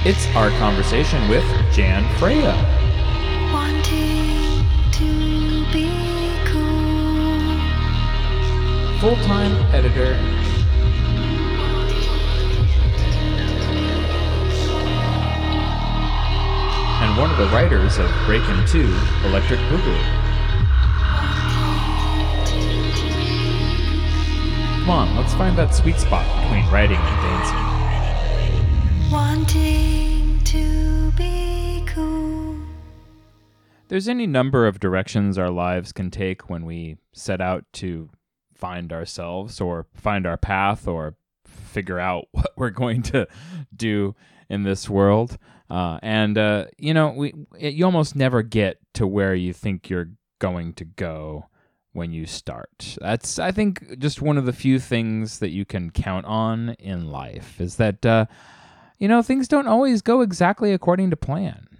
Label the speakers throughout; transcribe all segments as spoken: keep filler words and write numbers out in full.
Speaker 1: It's our conversation with Jan Freya.
Speaker 2: Wanting to be cool.
Speaker 1: Full-time editor. And one of the writers of Breakin' two, Electric Boogaloo. Come on, let's find that sweet spot between writing and dancing.
Speaker 2: Wanting to be cool.
Speaker 1: There's any number of directions our lives can take when we set out to find ourselves or find our path or figure out what we're going to do in this world. Uh, and, uh, you know, we you almost never get to where you think you're going to go when you start. That's, I think, just one of the few things that you can count on in life is that, uh, you know, things don't always go exactly according to plan.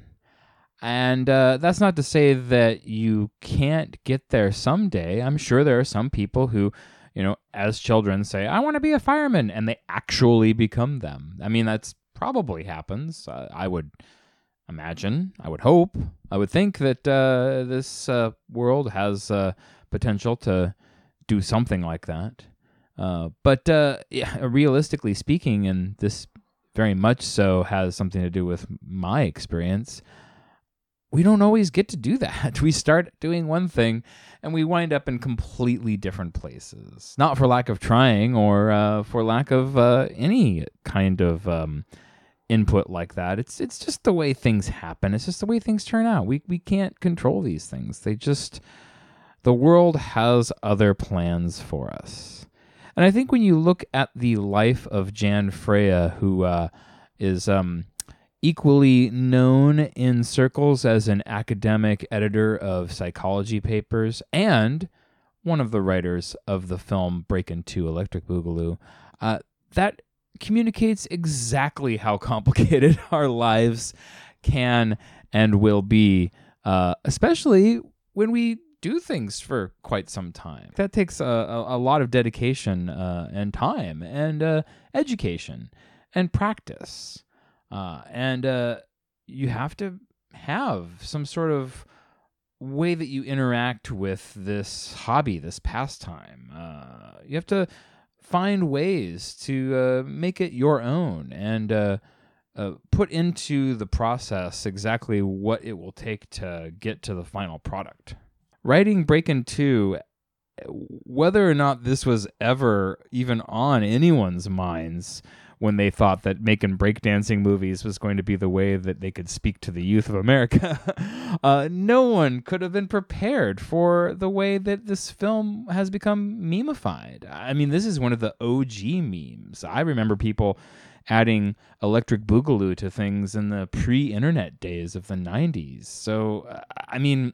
Speaker 1: And uh, that's not to say that you can't get there someday. I'm sure there are some people who, you know, as children say, I want to be a fireman, and they actually become them. I mean, that's probably happens. Uh, I would imagine, I would hope, I would think that uh, this uh, world has uh, potential to do something like that. Uh, but uh, yeah, realistically speaking, and this very much so has something to do with my experience, we don't always get to do that. We start doing one thing and we wind up in completely different places. Not for lack of trying or uh, for lack of uh, any kind of um, input like that. It's it's just the way things happen. It's just the way things turn out. We we can't control these things. They just, the world has other plans for us. And I think when you look at the life of Jan Freya, who uh, is um, equally known in circles as an academic editor of psychology papers and one of the writers of the film Breakin' two, Electric Boogaloo, uh, that communicates exactly how complicated our lives can and will be, uh, especially when we do things for quite some time. That takes a, a, a lot of dedication uh, and time and uh, education and practice. Uh, and uh, you have to have some sort of way that you interact with this hobby, this pastime. Uh, you have to find ways to uh, make it your own and uh, uh, put into the process exactly what it will take to get to the final product. Writing Breakin' two, whether or not this was ever even on anyone's minds when they thought that making breakdancing movies was going to be the way that they could speak to the youth of America, uh, no one could have been prepared for the way that this film has become memeified. I mean, this is one of the O G memes. I remember people adding Electric Boogaloo to things in the pre-internet days of the nineties. So, uh, I mean...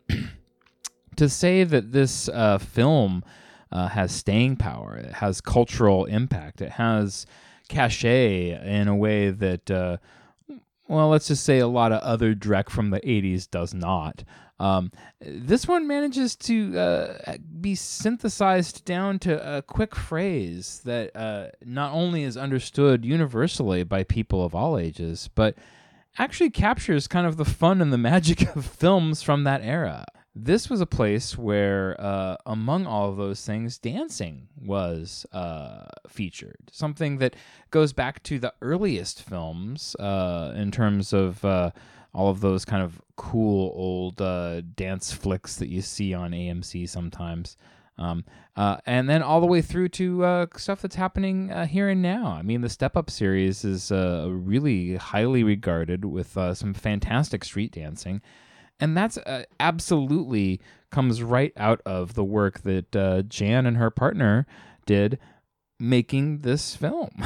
Speaker 1: to say that this uh, film uh, has staying power, it has cultural impact, it has cachet in a way that, uh, well, let's just say a lot of other Drek from the eighties does not. Um, this one manages to uh, be synthesized down to a quick phrase that uh, not only is understood universally by people of all ages, but actually captures kind of the fun and the magic of films from that era. This was a place where, uh, among all of those things, dancing was uh, featured. Something that goes back to the earliest films uh, in terms of uh, all of those kind of cool old uh, dance flicks that you see on A M C sometimes. Um, uh, and then all the way through to uh, stuff that's happening uh, here and now. I mean, the Step Up series is uh, really highly regarded with uh, some fantastic street dancing. And that's uh, absolutely comes right out of the work that uh, Jan and her partner did making this film.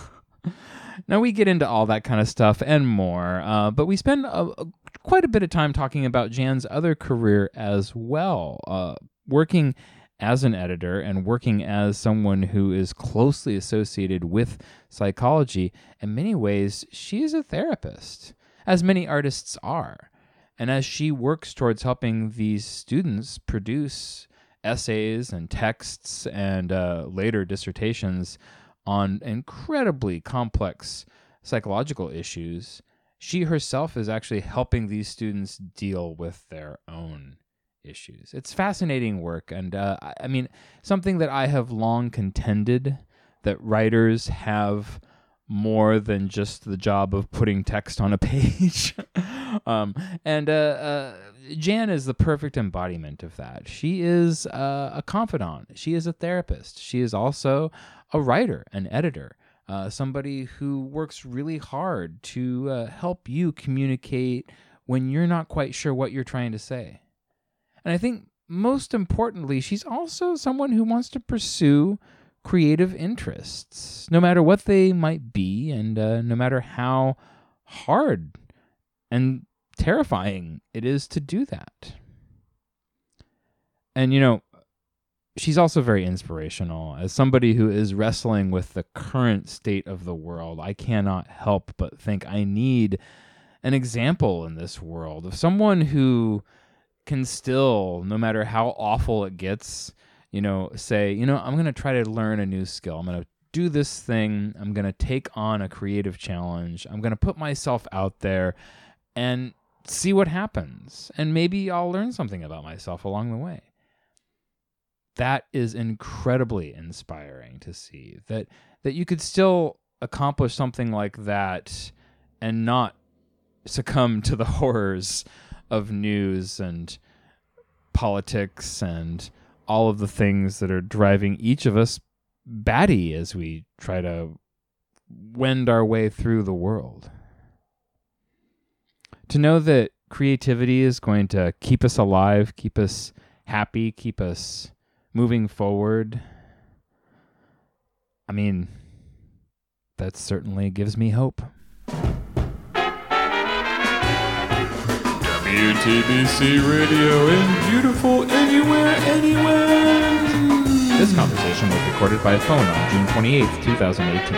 Speaker 1: Now, we get into all that kind of stuff and more, uh, but we spend a, a, quite a bit of time talking about Jan's other career as well, uh, working as an editor and working as someone who is closely associated with psychology. In many ways, she is a therapist, as many artists are. And as she works towards helping these students produce essays and texts and uh, later dissertations on incredibly complex psychological issues, she herself is actually helping these students deal with their own issues. It's fascinating work. And uh, I, I mean, something that I have long contended, that writers have more than just the job of putting text on a page. um, and uh, uh, Jan is the perfect embodiment of that. She is uh, a confidant. She is a therapist. She is also a writer, an editor, uh, somebody who works really hard to uh, help you communicate when you're not quite sure what you're trying to say. And I think most importantly, she's also someone who wants to pursue creative interests, no matter what they might be, and uh, no matter how hard and terrifying it is to do that. And, you know, she's also very inspirational. As somebody who is wrestling with the current state of the world, I cannot help but think I need an example in this world of someone who can still, no matter how awful it gets, you know, say, you know, I'm going to try to learn a new skill. I'm going to do this thing. I'm going to take on a creative challenge. I'm going to put myself out there and see what happens. And maybe I'll learn something about myself along the way. That is incredibly inspiring to see, that that you could still accomplish something like that and not succumb to the horrors of news and politics and all of the things that are driving each of us batty as we try to wend our way through the world. To know that creativity is going to keep us alive, keep us happy, keep us moving forward, I mean, that certainly gives me hope. W T B C Radio in beautiful anywhere, anywhere. This conversation was recorded by phone on June twenty-eighth, twenty eighteen.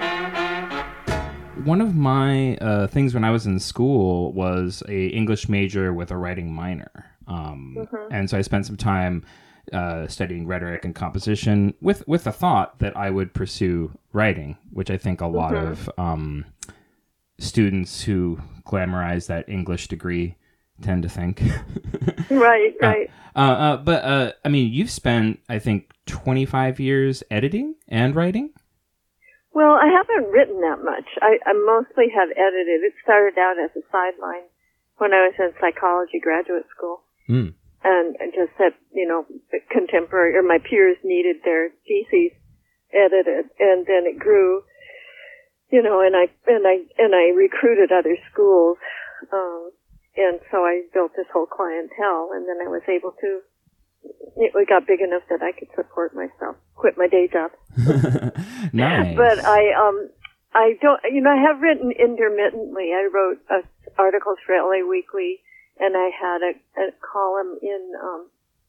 Speaker 3: One of my uh, things when I was in school was a English major with a writing minor. Um, mm-hmm. And so I spent some time uh, studying rhetoric and composition with, with the thought that I would pursue writing, which I think a mm-hmm. lot of um, students who glamorize that English degree tend to think.
Speaker 4: Right, right.
Speaker 3: Uh, uh, uh, but, uh, I mean, you've spent, I think, twenty-five years editing and writing?
Speaker 4: Well, I haven't written that much. I, I mostly have edited. It started out as a sideline when I was in psychology graduate school.
Speaker 3: Mm.
Speaker 4: And I just said, you know, contemporary, or my peers needed their theses edited, and then it grew, you know, and I, and I, and I recruited other schools, um, and so I built this whole clientele, and then I was able to, it got big enough that I could support myself, quit my day job.
Speaker 3: Nice.
Speaker 4: But I, um, I don't, you know, I have written intermittently. I wrote uh, articles for L A Weekly, and I had a, a column in, um,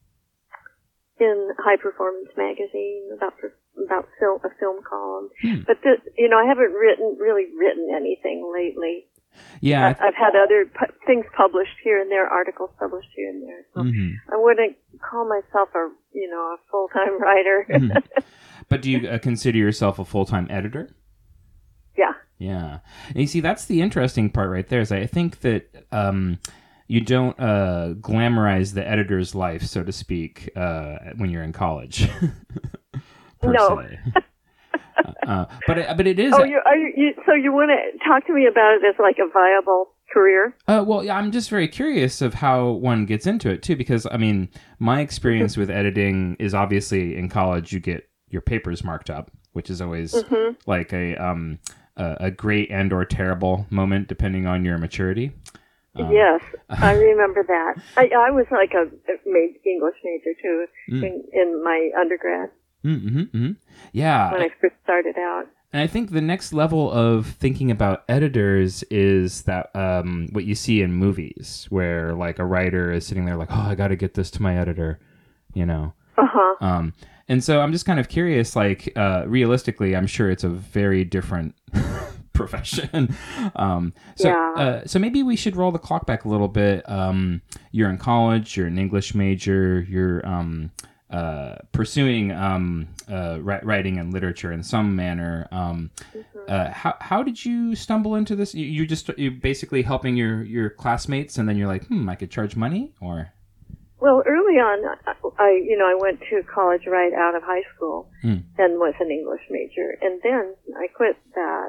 Speaker 4: in High Performance Magazine about, about film, a film column. Hmm. But this, you know, I haven't written, really written anything lately.
Speaker 3: Yeah,
Speaker 4: I, I've had other pu- things published here and there, articles published here and there. So mm-hmm. I wouldn't call myself a, you know, a full-time writer.
Speaker 3: Mm-hmm. But do you uh, consider yourself a full-time editor?
Speaker 4: Yeah.
Speaker 3: Yeah. And you see, that's the interesting part right there. Is I think that um, you don't uh, glamorize the editor's life, so to speak, uh, when you're in college. per
Speaker 4: no.
Speaker 3: se. Uh, but it, but it is.
Speaker 4: Oh, you, are you, you, so you want to talk to me about it as like a viable career?
Speaker 3: Uh, well, yeah, I'm just very curious of how one gets into it too, because I mean, my experience with editing is obviously in college you get your papers marked up, which is always mm-hmm. like a um a, a great and or terrible moment depending on your maturity.
Speaker 4: Um, yes, I remember that. I, I was like a English major too mm. in, in my undergrad.
Speaker 3: Mm-hmm, mm-hmm. Yeah.
Speaker 4: When I first started out.
Speaker 3: And I think the next level of thinking about editors is that um, what you see in movies, where like a writer is sitting there like, oh, I got to get this to my editor, you know.
Speaker 4: Uh-huh.
Speaker 3: Um, and so I'm just kind of curious, like, uh, realistically, I'm sure it's a very different profession. um, so,
Speaker 4: yeah.
Speaker 3: uh, so maybe we should roll the clock back a little bit. Um, you're in college, you're an English major, you're... Um, Uh, pursuing um, uh, writing and literature in some manner. Um, mm-hmm. Uh, how how did you stumble into this? You, you just you basically helping your, your classmates, and then you're like, hmm, I could charge money, or?
Speaker 4: Well, early on, I you know I went to college right out of high school
Speaker 3: Hmm.
Speaker 4: and was an English major, and then I quit that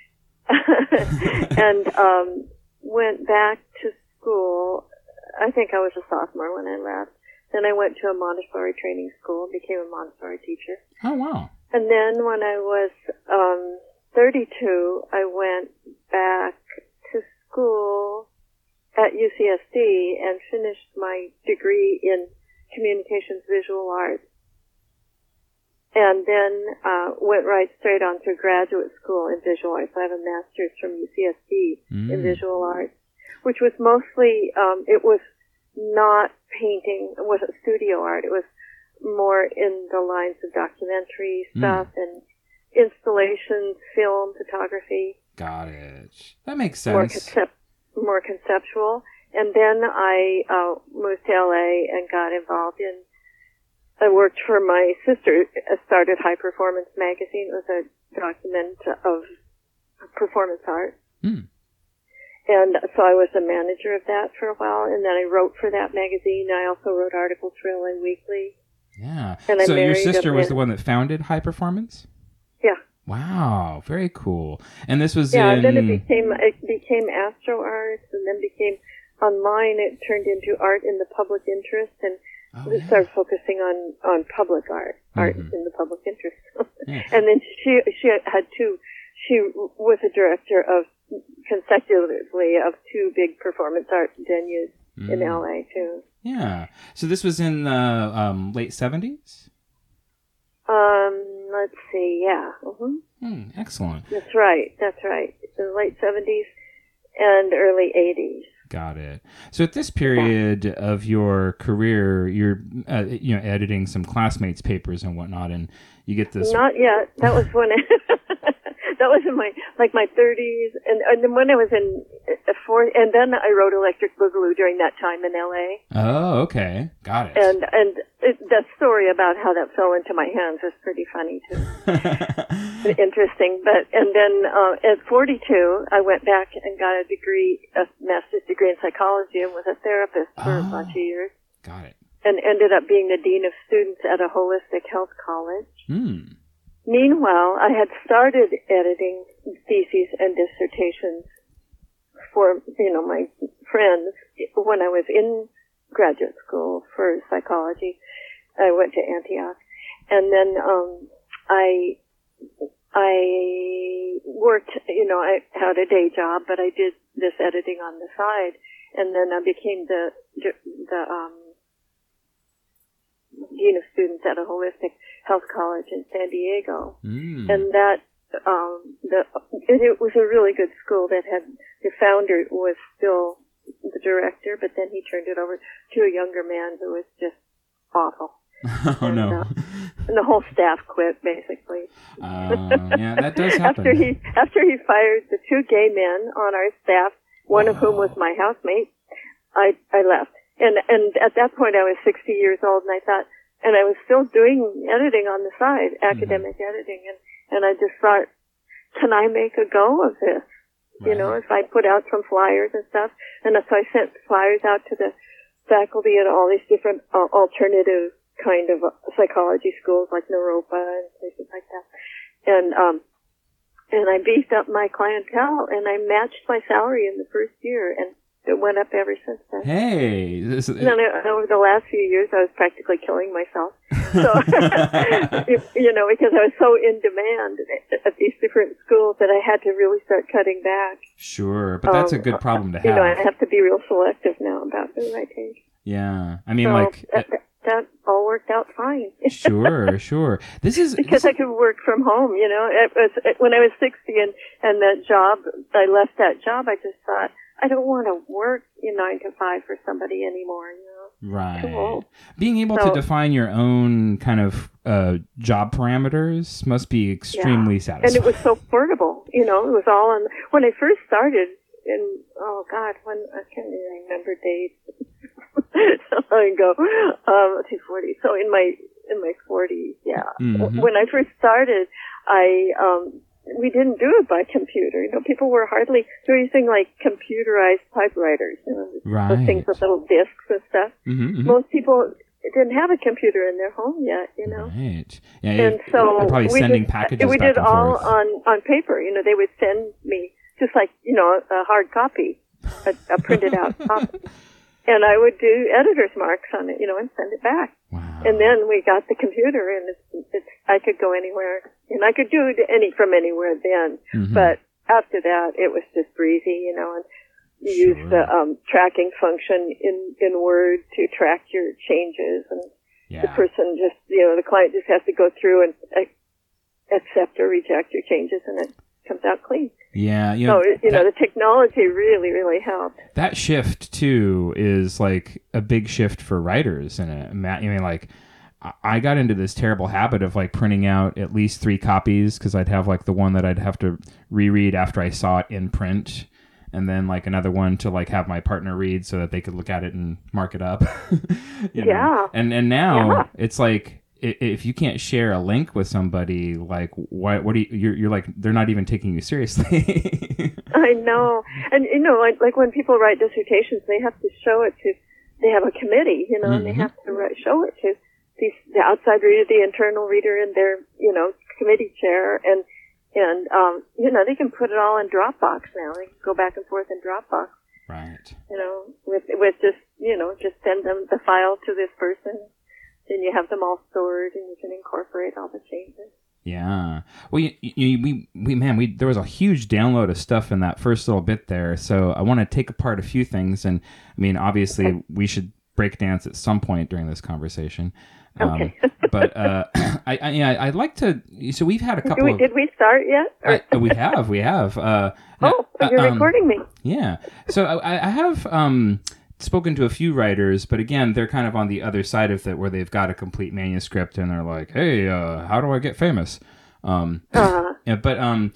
Speaker 4: and um, went back to school. I think I was a sophomore when I left. Then I went to a Montessori training school, became a Montessori teacher.
Speaker 3: Oh, wow.
Speaker 4: And then when I was um, thirty-two, I went back to school at U C S D and finished my degree in communications visual arts. And then uh, went right straight on to graduate school in visual arts. I have a master's from U C S D
Speaker 3: Mm.
Speaker 4: in visual arts, which was mostly, um, it was not painting, it wasn't studio art. It was more in the lines of documentary stuff
Speaker 3: Mm.
Speaker 4: and installations, film, photography.
Speaker 3: Got it. That makes
Speaker 4: More,
Speaker 3: sense.
Speaker 4: concept, more conceptual. And then I uh, moved to L A and got involved in, I worked for my sister, uh, started High Performance Magazine. It was a document of performance art.
Speaker 3: Hmm.
Speaker 4: And so I was a manager of that for a while, and then I wrote for that magazine. I also wrote articles for L A Weekly.
Speaker 3: Yeah.
Speaker 4: And I
Speaker 3: So your
Speaker 4: married a
Speaker 3: sister was
Speaker 4: man-
Speaker 3: the one that founded High Performance?
Speaker 4: Yeah.
Speaker 3: Wow, very cool. And this was
Speaker 4: Yeah,
Speaker 3: in...
Speaker 4: and then it became it became Astro Arts, and then became online. It turned into art in the public interest, and
Speaker 3: oh,
Speaker 4: we
Speaker 3: yeah.
Speaker 4: started focusing on, on public art, art
Speaker 3: Mhm.
Speaker 4: in the public interest.
Speaker 3: Yeah.
Speaker 4: And then she she had two. She was a director of consecutively of two big performance art venues in
Speaker 3: Mm.
Speaker 4: L A too.
Speaker 3: Yeah. So this was in the um, late seventies?
Speaker 4: Um, let's see. Yeah. hmm
Speaker 3: Hmm, excellent.
Speaker 4: That's right. That's right. The late seventies and early eighties.
Speaker 3: Got it. So at this period of your career, you're uh, you know editing some classmates' papers and whatnot, and you get this.
Speaker 4: Not yet. That was when I, that was in my like my thirties, and and then when I was in uh, fourth, and then I wrote Electric Boogaloo during that time in L A.
Speaker 3: Oh, okay, got it.
Speaker 4: And and it, that story about how that fell into my hands is pretty funny too. Interesting. But and then uh, at forty-two, I went back and got a degree, a master's degree in psychology, and was a therapist for
Speaker 3: Oh.
Speaker 4: a bunch of years,
Speaker 3: Got it.
Speaker 4: and ended up being the dean of students at a holistic health college.
Speaker 3: Hmm.
Speaker 4: Meanwhile, I had started editing theses and dissertations for, you know, my friends when I was in graduate school for psychology. I went to Antioch. And then, um, I, I worked, you know, I had a day job, but I did this editing on the side. And then I became the, the, um, dean of students at a holistic health college in San Diego.
Speaker 3: Mm.
Speaker 4: And that, um, the, it, it was a really good school that had, the founder was still the director, but then he turned it over to a younger man who was just awful.
Speaker 3: oh
Speaker 4: and,
Speaker 3: no.
Speaker 4: uh, And the whole staff quit, basically.
Speaker 3: Uh, yeah, that does happen.
Speaker 4: after he, after he fired the two gay men on our staff, one of whom was my housemate, I, I left. And, and at that point I was sixty years old, and I thought, and I was still doing editing on the side, academic mm-hmm. editing, and, and I just thought, can I make a go of this?
Speaker 3: Right.
Speaker 4: You know, if I put out some flyers and stuff, and so I sent flyers out to the faculty at all these different uh, alternative kind of uh, psychology schools like Naropa and places like that. And, um, and I beefed up my clientele, and I matched my salary in the first year, and it went up ever since then.
Speaker 3: Hey, this,
Speaker 4: And then uh, over the last few years, I was practically killing myself. So, you know, because I was so in demand at these different schools that I had to really start cutting back.
Speaker 3: Sure, but that's
Speaker 4: um,
Speaker 3: a good problem to have.
Speaker 4: You know, I have to be real selective now about who I take.
Speaker 3: Yeah, I mean,
Speaker 4: so
Speaker 3: like
Speaker 4: that, that, that all worked out fine.
Speaker 3: sure, sure. This is
Speaker 4: because
Speaker 3: this,
Speaker 4: I could work from home. You know, it was it, when I was sixty and and that job, I left that job. I just thought, I don't want to work in nine to five for somebody anymore, you know.
Speaker 3: Right.
Speaker 4: Too old.
Speaker 3: Being able
Speaker 4: So-
Speaker 3: to define your own kind of uh, job parameters must be extremely
Speaker 4: And
Speaker 3: satisfying.
Speaker 4: it was so portable, you know. It was all on. When I first started, in oh God, when I can't even remember dates. So long ago, um, let's see, forty. So in my in my forties, yeah.
Speaker 3: Mhm.
Speaker 4: When I first started, I um, we didn't do it by computer. You know, people were hardly using like computerized typewriters, you know,
Speaker 3: Right.
Speaker 4: those things with little discs and stuff.
Speaker 3: Mm-hmm, mm-hmm.
Speaker 4: Most people didn't have a computer in their home yet, you know.
Speaker 3: Right. Yeah,
Speaker 4: And
Speaker 3: it-
Speaker 4: so
Speaker 3: they're probably
Speaker 4: we
Speaker 3: sending
Speaker 4: just,
Speaker 3: packages
Speaker 4: we
Speaker 3: back
Speaker 4: did
Speaker 3: and
Speaker 4: all
Speaker 3: forth.
Speaker 4: on on paper. You know, they would send me just like you know a hard copy, a, a printed out copy, and I would do editor's marks on it, you know, and send it back.
Speaker 3: Wow.
Speaker 4: And then we got the computer, and it's, it's I could go anywhere, and I could do it any from anywhere then.
Speaker 3: Mhm.
Speaker 4: But after that, it was just breezy, you know, and you
Speaker 3: Sure.
Speaker 4: use the um, tracking function in in Word to track your changes, and
Speaker 3: Yeah.
Speaker 4: the person just, you know, the client just has to go through and uh, accept or reject your changes, and it comes out clean.
Speaker 3: Yeah. You know,
Speaker 4: So, you know,
Speaker 3: that,
Speaker 4: the technology really, really helped.
Speaker 3: that shift too is like a big shift for writers in it. Matt, I mean, like I- I got into this terrible habit of like printing out at least three copies because I'd have like the one that I'd have to reread after I saw it in print. And then like another one to like have my partner read so that they could look at it and mark it up. You know?
Speaker 4: Yeah.
Speaker 3: And and now
Speaker 4: Yeah.
Speaker 3: it's like i- if you can't share a link with somebody, like what what do you you're, you're like they're not even taking you seriously.
Speaker 4: I know. And, you know, like, like when people write dissertations, they have to show it to, they have a committee, you know, and they
Speaker 3: Mhm.
Speaker 4: have to write, show it to the, the outside reader, the internal reader, and their, you know, committee chair. And, and, um, you know, they can put it all in Dropbox now. They can go back and forth in Dropbox,
Speaker 3: Right.
Speaker 4: you know, with, with just, you know, just send them the file to this person. Then you have them all stored and you can incorporate all the changes.
Speaker 3: Yeah. Well, you, you, we, we, man, we, there was a huge download of stuff in that first little bit there. So I want to take apart a few things. And I mean, obviously we should break dance at some point during this conversation. Um,
Speaker 4: Okay.
Speaker 3: but, uh, I, I, yeah, I'd like to, so we've had a
Speaker 4: Did
Speaker 3: couple
Speaker 4: we,
Speaker 3: of,
Speaker 4: did we start yet? Or-
Speaker 3: I, we have, we have, uh,
Speaker 4: oh,
Speaker 3: uh,
Speaker 4: you're
Speaker 3: um,
Speaker 4: recording me.
Speaker 3: Yeah. So I, I have um, spoken to a few writers, but again, they're kind of on the other side of it where they've got a complete manuscript and they're like, hey, uh, how do I get famous? Um,
Speaker 4: Uh-huh.
Speaker 3: yeah, but, um,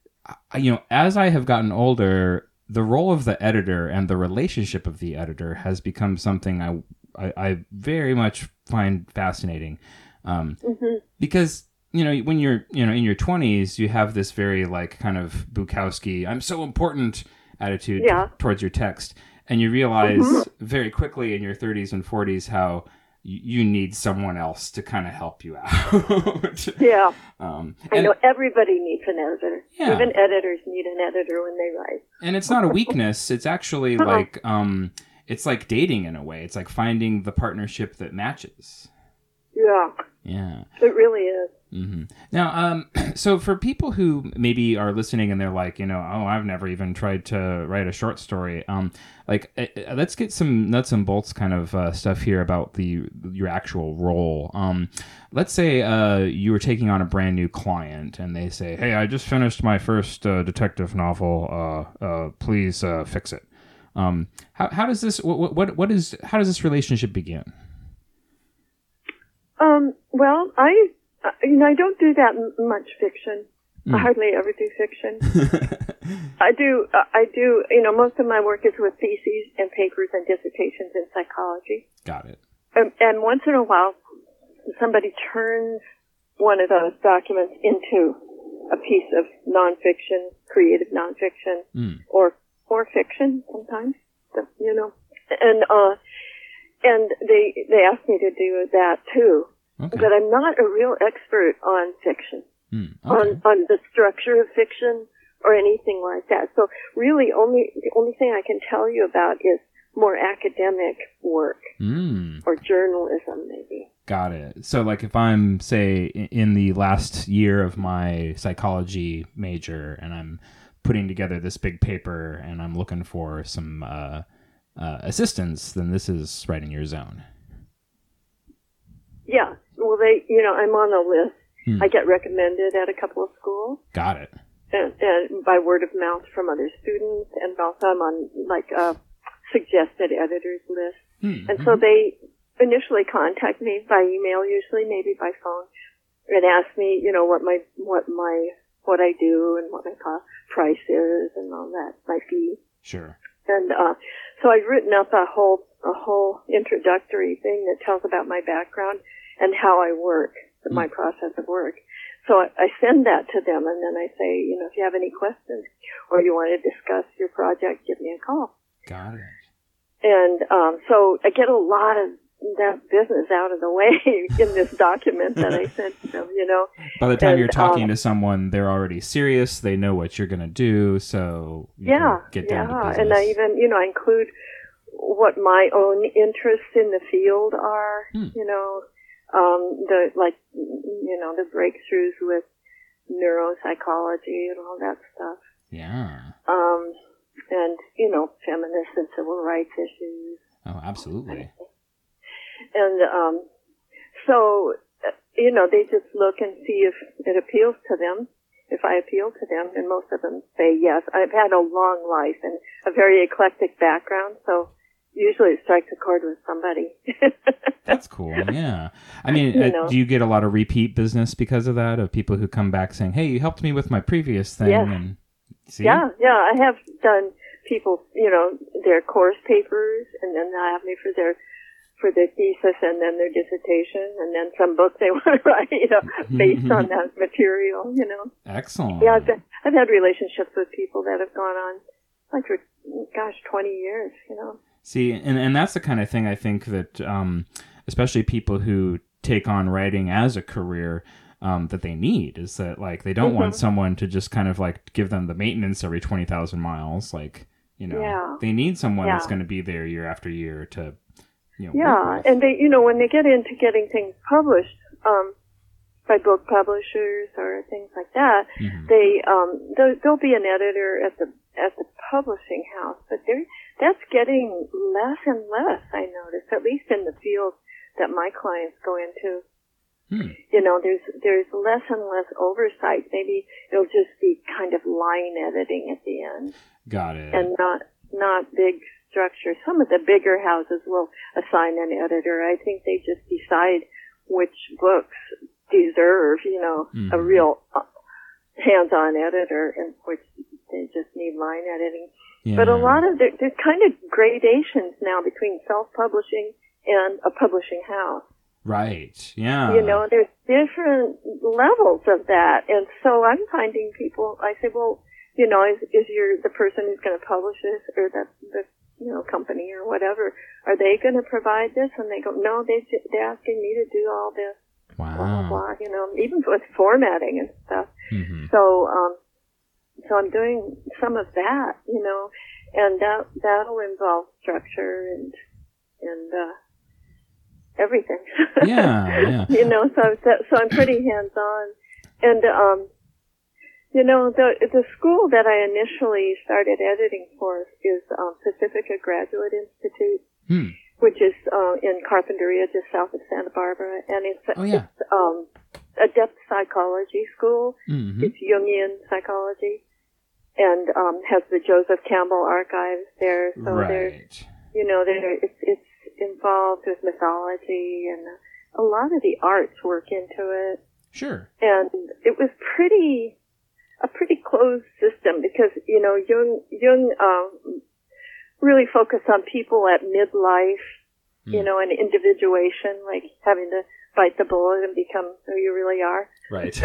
Speaker 3: I, you know, as I have gotten older, the role of the editor and the relationship of the editor has become something I, I, I very much find fascinating. Um,
Speaker 4: Mm-hmm.
Speaker 3: because you know when you're you know in your twenties you have this very like kind of Bukowski I'm so important attitude
Speaker 4: Yeah.
Speaker 3: t- towards your text, and you realize very quickly in your thirties and forties how y- you need someone else to kind of help you out.
Speaker 4: Yeah.
Speaker 3: um,
Speaker 4: I
Speaker 3: and,
Speaker 4: know everybody needs an editor.
Speaker 3: Yeah.
Speaker 4: Even editors need an editor when they write.
Speaker 3: and it's not a weakness, it's actually
Speaker 4: Uh-uh.
Speaker 3: like um, it's like dating in a way. It's like finding the partnership that matches.
Speaker 4: Yeah,
Speaker 3: Yeah.
Speaker 4: it really is.
Speaker 3: hmm Now, um, so for people who maybe are listening and they're like, you know, oh, I've never even tried to write a short story. Um, like, uh, uh, let's get some nuts and bolts kind of uh, stuff here about the your actual role. Um, let's say uh, you were taking on a brand new client and they say, hey, I just finished my first uh, detective novel. Uh, uh, please uh, fix it. Um, how how does this what what what is how does this relationship begin?
Speaker 4: Um, well, I, uh, you know, I don't do that m- much fiction.
Speaker 3: Mm.
Speaker 4: I hardly ever do fiction. I do, uh, I do, you know, most of my work is with theses and papers and dissertations in psychology.
Speaker 3: Got it.
Speaker 4: Um, and once in a while, somebody turns one of those documents into a piece of nonfiction, creative nonfiction,
Speaker 3: Mm.
Speaker 4: or or fiction sometimes, you know. And uh, and they they asked me to do that too.
Speaker 3: Okay.
Speaker 4: But I'm not a real expert on fiction,
Speaker 3: Mm.
Speaker 4: on
Speaker 3: Okay.
Speaker 4: on the structure of fiction or anything like that. So really, only the only thing I can tell you about is more academic work
Speaker 3: Mm.
Speaker 4: or journalism, maybe.
Speaker 3: Got it. So, like, if I'm, say, i- in the last year of my psychology major and I'm putting together this big paper and I'm looking for some uh, uh, assistance, then this is right in your zone.
Speaker 4: Yeah. Well, they, you know, I'm on a list.
Speaker 3: Hmm.
Speaker 4: I get recommended at a couple of schools,
Speaker 3: Got it.
Speaker 4: and, and by word of mouth from other students, and also I'm on like a suggested editors list.
Speaker 3: Hmm.
Speaker 4: And so they initially contact me by email, usually maybe by phone, and ask me, you know, what my what my what I do and what my co- price is and all that, my fee.
Speaker 3: Sure.
Speaker 4: And uh, so I've written up a whole a whole introductory thing that tells about my background and how I work, my process of work. so I, I send that to them, and then I say, you know, if you have any questions or you want to discuss your project, give me a call.
Speaker 3: Got it.
Speaker 4: And um, so I get a lot of that business out of the way in this document that I sent to them, you know.
Speaker 3: By the time
Speaker 4: and,
Speaker 3: you're talking
Speaker 4: um,
Speaker 3: to someone, they're already serious. They know what you're going to do, so you
Speaker 4: yeah,
Speaker 3: can get down
Speaker 4: yeah.
Speaker 3: to business.
Speaker 4: And I even, you know, I include what my own interests in the field are,
Speaker 3: Hmm.
Speaker 4: you know, um, the, like, you know, the breakthroughs with neuropsychology and all that stuff.
Speaker 3: Yeah.
Speaker 4: Um, and, you know, feminist and civil rights issues.
Speaker 3: Oh, absolutely.
Speaker 4: And um, so, uh, you know, they just look and see if it appeals to them, if I appeal to them, and most of them say yes. I've had a long life and a very eclectic background, so usually it strikes a chord with somebody.
Speaker 3: That's cool, yeah. I mean,
Speaker 4: You
Speaker 3: uh,
Speaker 4: know.
Speaker 3: do you get a lot of repeat business because of that, of people who come back saying, hey, you helped me with my previous thing?
Speaker 4: Yes.
Speaker 3: And see?
Speaker 4: Yeah, yeah, I have done people, you know, their course papers, and then they have me for their for their thesis and then their dissertation, and then some book they want to write, you know, based on that material, you know.
Speaker 3: Excellent.
Speaker 4: Yeah, I've, been, I've had relationships with people that have gone on, like, for, gosh, twenty years, you know.
Speaker 3: See, and, and that's the kind of thing I think that, um, especially people who take on writing as a career, um, that they need, is that, like, they don't
Speaker 4: Mm-hmm.
Speaker 3: want someone to just kind of, like, give them the maintenance every twenty thousand miles. Like, you know,
Speaker 4: Yeah.
Speaker 3: they need someone that's
Speaker 4: Yeah.
Speaker 3: going to be there year after year to, you know,
Speaker 4: Yeah,
Speaker 3: work with.
Speaker 4: and they, you know, when they get into getting things published, um, by book publishers or things like that,
Speaker 3: Mhm.
Speaker 4: they, um, they'll, they'll be an editor at the, at the publishing house, but they're, that's getting less and less, I notice, at least in the field that my clients go into.
Speaker 3: Hmm.
Speaker 4: You know, there's, there's less and less oversight. Maybe it'll just be kind of line editing at the end
Speaker 3: Got it.
Speaker 4: and not, not big structure. Some of the bigger houses will assign an editor. I think they just decide which books deserve, you know,
Speaker 3: Mhm.
Speaker 4: a real uh, hands-on editor, and which they just need line editing.
Speaker 3: Yeah.
Speaker 4: But a lot of there, there's kind of gradations now between self-publishing and a publishing house.
Speaker 3: Right. Yeah.
Speaker 4: You know, there's different levels of that, and so I'm finding people. I say, well, you know, is is your the person who's going to publish this, or the the you know company or whatever, are they going to provide this? And they go, no, they they're asking me to do all this.
Speaker 3: Wow.
Speaker 4: Blah blah blah. You know, even with formatting and stuff.
Speaker 3: Mhm.
Speaker 4: So, um, so I'm doing some of that, you know, and that that'll involve structure and and uh, everything.
Speaker 3: Yeah, yeah.
Speaker 4: You know, so so I'm pretty hands on, and um, you know, the the school that I initially started editing for is um, Pacifica Graduate Institute,
Speaker 3: Hmm.
Speaker 4: which is uh, in Carpinteria, just south of Santa Barbara, and it's
Speaker 3: Oh, yeah.
Speaker 4: it's um, a depth psychology school.
Speaker 3: Mhm.
Speaker 4: It's Jungian psychology, and um, has the Joseph Campbell archives there. So there's,
Speaker 3: Right.
Speaker 4: you know, there it's it's involved with mythology, and a lot of the arts work into it.
Speaker 3: Sure.
Speaker 4: And it was pretty a pretty closed system because you know Jung Jung um, really focused on people at midlife, you
Speaker 3: Mm.
Speaker 4: know, and individuation, like having to bite the bullet and become who you really are.
Speaker 3: Right.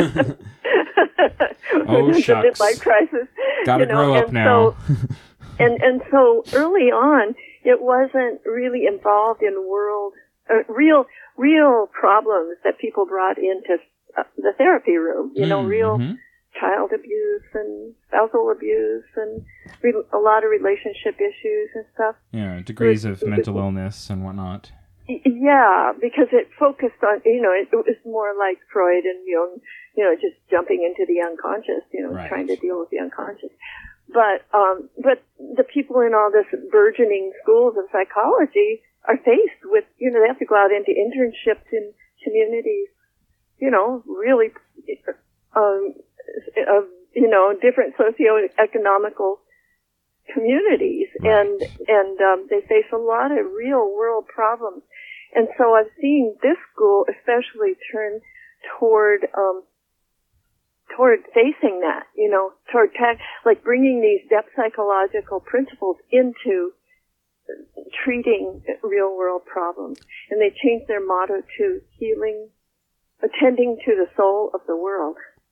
Speaker 4: Oh, the
Speaker 3: shucks.
Speaker 4: midlife crisis.
Speaker 3: Gotta
Speaker 4: you know,
Speaker 3: grow up
Speaker 4: and
Speaker 3: now.
Speaker 4: So, and and so early on, it wasn't really involved in world uh, real real problems that people brought into uh, the therapy room. You know,
Speaker 3: Mm,
Speaker 4: real
Speaker 3: mhm.
Speaker 4: child abuse and spousal abuse and re- a lot of relationship issues and stuff.
Speaker 3: Yeah, degrees of
Speaker 4: It-
Speaker 3: mental illness and whatnot.
Speaker 4: Y- Yeah, because it focused on, you know, it, it was more like Freud and Jung, you know, just jumping into the unconscious, you know,
Speaker 3: Right.
Speaker 4: trying to deal with the unconscious. But, um, but the people in all this burgeoning schools of psychology are faced with, you know, they have to go out into internships in communities, you know, really, um, of, you know, different socioeconomical communities,
Speaker 3: Right.
Speaker 4: and and um, they face a lot of real world problems. And so I've seen this school especially turn toward um, toward facing that, you know, toward ta- like bringing these depth psychological principles into treating real world problems. And they changed their motto to healing, attending to the soul of the world.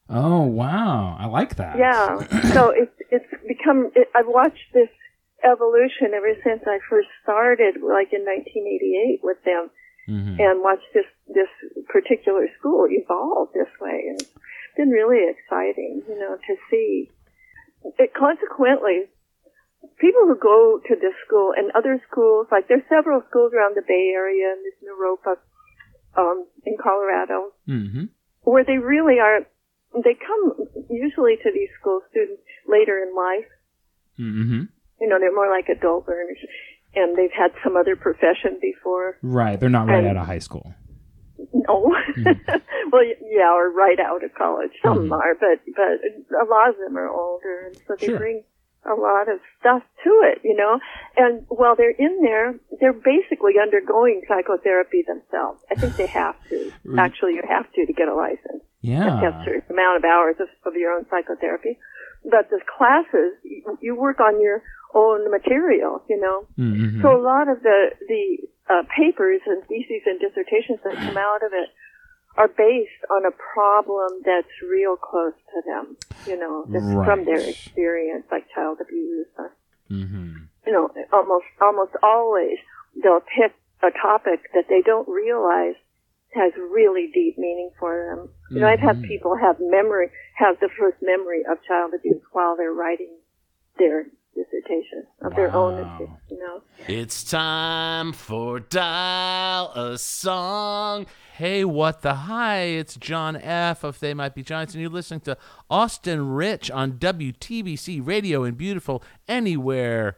Speaker 3: Oh, wow. I like that.
Speaker 4: Yeah. So it's it's become. It, I've watched this evolution ever since I first started, like in nineteen eighty-eight, with them, mm-hmm. and watched this this particular school evolve this way. And it's been really exciting, you know, to see. It, consequently, people who go to this school and other schools, like there's several schools around the Bay Area and there's Naropa um, in Colorado, mm-hmm. where they really are. They come usually to these school students later in life. Mm-hmm. You know, they're more like adult learners, and they've had some other profession before.
Speaker 3: Right, they're not right and, out of high school.
Speaker 4: No. Mm-hmm. Well, yeah, or right out of college. Some mm-hmm. are, but but a lot of them are older, and so they
Speaker 3: sure.
Speaker 4: bring a lot of stuff to it, you know. And while they're in there, they're basically undergoing psychotherapy themselves. I think they have to. Actually, you have to to get a license.
Speaker 3: Yeah.
Speaker 4: You have to have a certain amount of hours of, of your own psychotherapy. But the classes, you, you work on your own material, you know. Mm-hmm. So a lot of the, the uh, papers and theses and dissertations that come out of it are based on a problem that's real close to them, you know, that's
Speaker 3: right.
Speaker 4: from their experience, like child abuse. Or, mm-hmm. You know, almost almost always they'll pick a topic that they don't realize has really deep meaning for them. You know, mm-hmm. I've had people have memory, have the first memory of child abuse while they're writing their dissertation of wow. their own, you know.
Speaker 5: It's time for Dial a Song. Hey, what the hi? It's John F. of They Might Be Giants, and you're listening to Austin Rich on W T B C Radio in beautiful anywhere,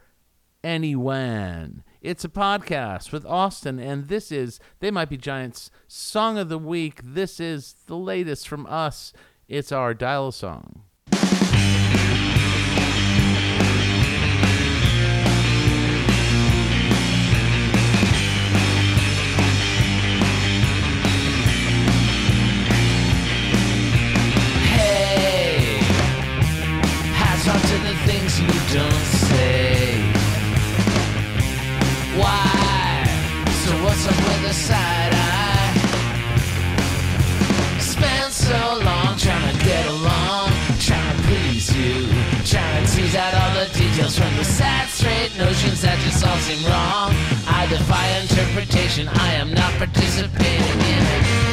Speaker 5: anywhen. It's a podcast with Austin, and this is They Might Be Giants Song of the Week. This is the latest from us. It's our Dial a Song. Hey, hats off to the things you don't say. Why? So what's up with the side eye? Spent so long trying to get along, trying to please you, trying to tease out all the details from the sad straight notions that just all seem wrong. I defy interpretation, I am not participating in it.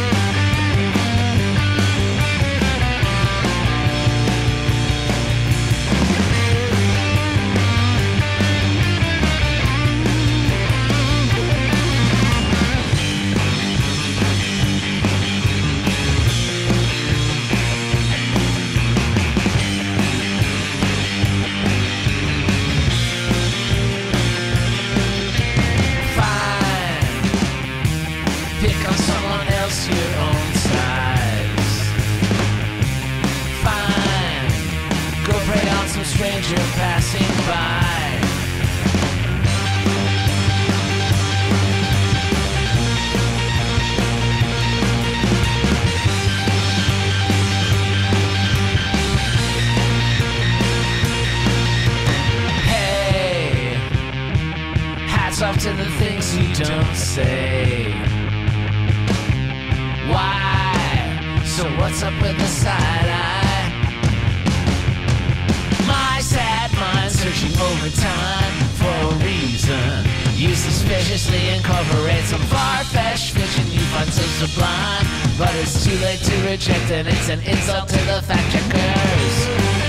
Speaker 5: Stranger passing by. Hey, hats off to the things you don't say. Why? So what's up with the side eye? My sad mind searching over time for a reason. You suspiciously incorporate some far-fetched vision you find so sublime, but it's too late to reject and it's an insult to the fact checkers.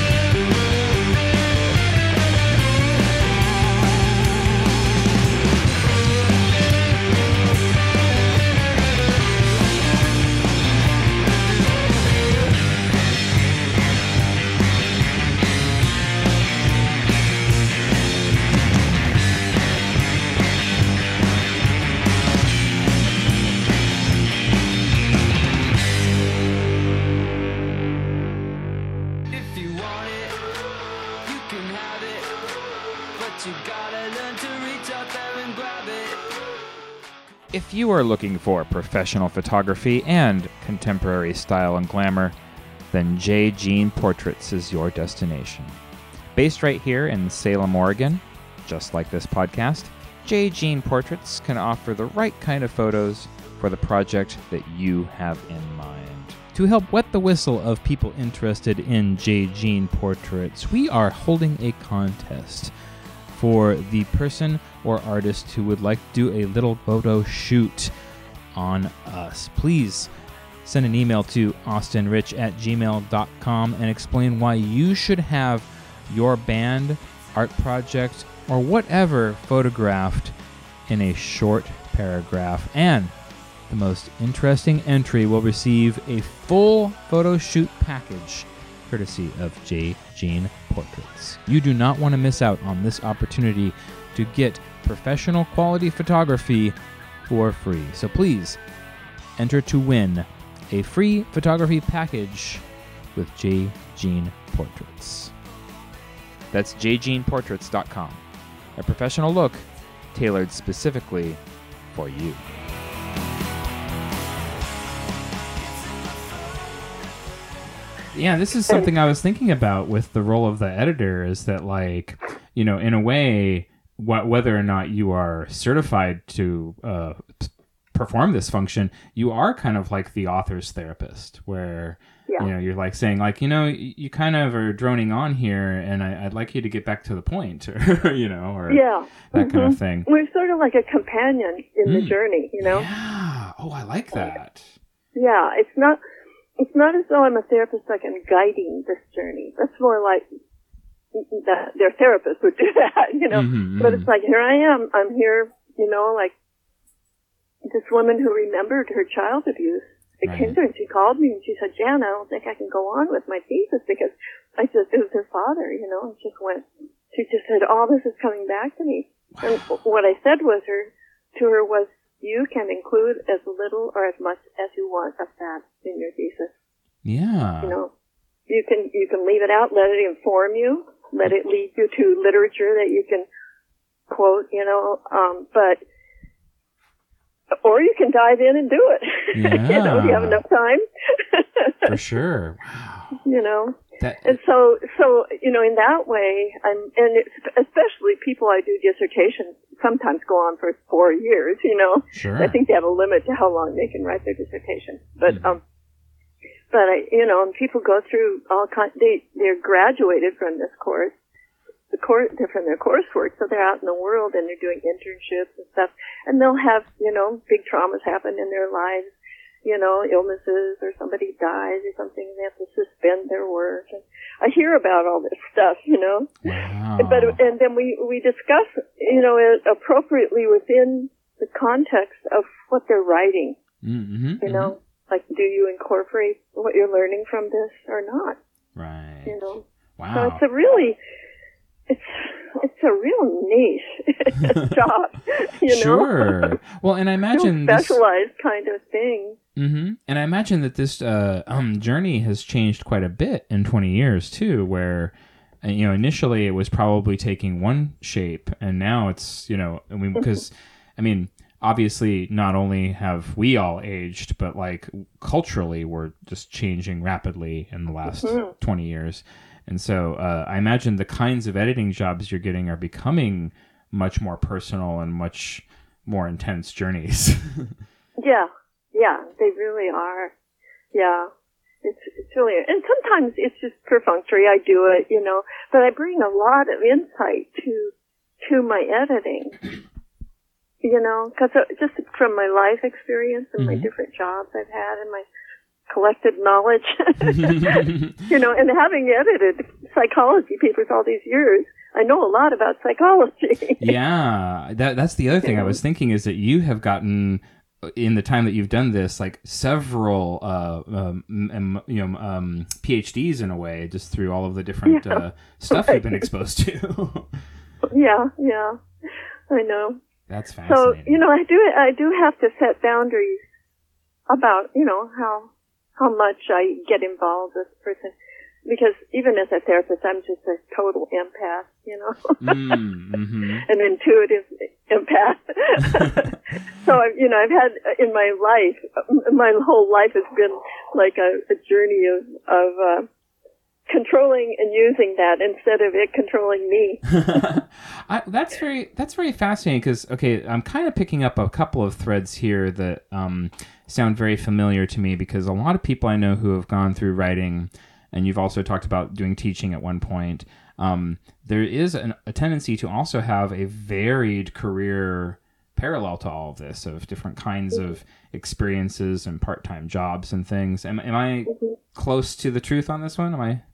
Speaker 1: If you are looking for professional photography and contemporary style and glamour, then J. Jean Portraits is your destination. Based right here in Salem, Oregon, just like this podcast, J. Jean Portraits can offer the right kind of photos for the project that you have in mind.
Speaker 3: to help wet the whistle of people interested in J. Jean portraits, we are holding a contest for the person or artist who would like to do a little photo shoot on us. Please send an email to austinrich at gmail dot com and explain why you should have your band, art project, or whatever photographed in a short paragraph. And the most interesting entry will receive a full photo shoot package courtesy of J. Jean Portraits. You do not want to miss out on this opportunity to get professional quality photography for free. So please enter to win a free photography package with J. Jean Portraits. That's j jean portraits dot com. A professional look tailored specifically for you. Yeah, this is something I was thinking about with the role of the editor, is that, like, you know, in a way, wh- whether or not you are certified to uh, p- perform this function, you are kind of like the author's therapist, where, yeah. you know, you're like saying, like, you know, you, you kind of are droning on here, and I, I'd like you to get back to the point, or, you know, or
Speaker 4: yeah.
Speaker 3: that
Speaker 4: mm-hmm.
Speaker 3: kind of thing.
Speaker 4: We're sort of like a companion in mm. the journey, you know?
Speaker 3: Yeah. Oh, I like that.
Speaker 4: Yeah, it's not... It's not as though I'm a therapist, like I'm guiding this journey. That's more like that their therapist would do that, you know. Mm-hmm, but it's like, here I am. I'm here, you know, like this woman who remembered her child abuse. It right. came to her and she called me and she said, Jan, I don't think I can go on with my thesis because I just, it was her father, you know, and just went, she just said, all this is coming back to me. Wow. And what I said was her, to her was, you can include as little or as much as you want of that in your thesis.
Speaker 3: Yeah.
Speaker 4: You know, you can you can leave it out, let it inform you, let it lead you to literature that you can quote, you know, um, but, or you can dive in and do it.
Speaker 3: Yeah.
Speaker 4: You know, if you have enough time.
Speaker 3: For sure. Wow.
Speaker 4: You know.
Speaker 3: That,
Speaker 4: and so, so, you know, in that way, I'm, and it's, especially people I do dissertations sometimes go on for four years, you know.
Speaker 3: Sure.
Speaker 4: I think they have a limit to how long they can write their dissertation. But, mm-hmm. um, but I, you know, and people go through all kind, they, they're graduated from this course, the course, from their coursework, so they're out in the world and they're doing internships and stuff, and they'll have, you know, big traumas happen in their lives. You know, illnesses or somebody dies or something, they have to suspend their work. And I hear about all this stuff, you know.
Speaker 3: Wow.
Speaker 4: But and then we we discuss, you know, appropriately within the context of what they're writing.
Speaker 3: Mm-hmm,
Speaker 4: you know, mm-hmm. like, do you incorporate what you're learning from this or not?
Speaker 3: Right.
Speaker 4: You know.
Speaker 3: Wow.
Speaker 4: So it's a really, it's it's a real niche job. You know.
Speaker 3: Sure. Well, and I imagine
Speaker 4: real specialized this... kind of thing.
Speaker 3: Mm-hmm. And I imagine that this uh, um, journey has changed quite a bit in twenty years too, where, you know, initially it was probably taking one shape, and now it's, you know, I mean, because, I mean, obviously not only have we all aged, but like culturally we're just changing rapidly in the last mm-hmm. twenty years. And so uh, I imagine the kinds of editing jobs you're getting are becoming much more personal and much more intense journeys.
Speaker 4: Yeah. Yeah, they really are. Yeah, it's it's really, and sometimes it's just perfunctory. I do it, you know, but I bring a lot of insight to to my editing. You know, because just from my life experience and mm-hmm. my different jobs I've had and my collected knowledge, you know, and having edited psychology papers all these years, I know a lot about psychology.
Speaker 3: Yeah, that that's the other thing yeah. I was thinking is that you have gotten, in the time that you've done this, like several, uh, um, um, you know, um, PhDs in a way, just through all of the different yeah, uh, stuff right. you've been exposed to.
Speaker 4: yeah, yeah, I know.
Speaker 3: That's fascinating.
Speaker 4: So, you know, I do, I do have to set boundaries about, you know, how, how much I get involved with the person. Because even as a therapist, I'm just a total empath, you know,
Speaker 3: mm, mm-hmm.
Speaker 4: an intuitive empath. So, you know, I've had in my life, my whole life has been like a, a journey of, of, uh, controlling and using that instead of it controlling me.
Speaker 3: I, that's very that's very fascinating because okay, I'm kind of picking up a couple of threads here that um, sound very familiar to me because a lot of people I know who have gone through writing, and you've also talked about doing teaching at one point. Um, there is an, a tendency to also have a varied career parallel to all of this of different kinds mm-hmm. of experiences and part-time jobs and things. Am, am I mm-hmm. close to the truth on this one? Am I?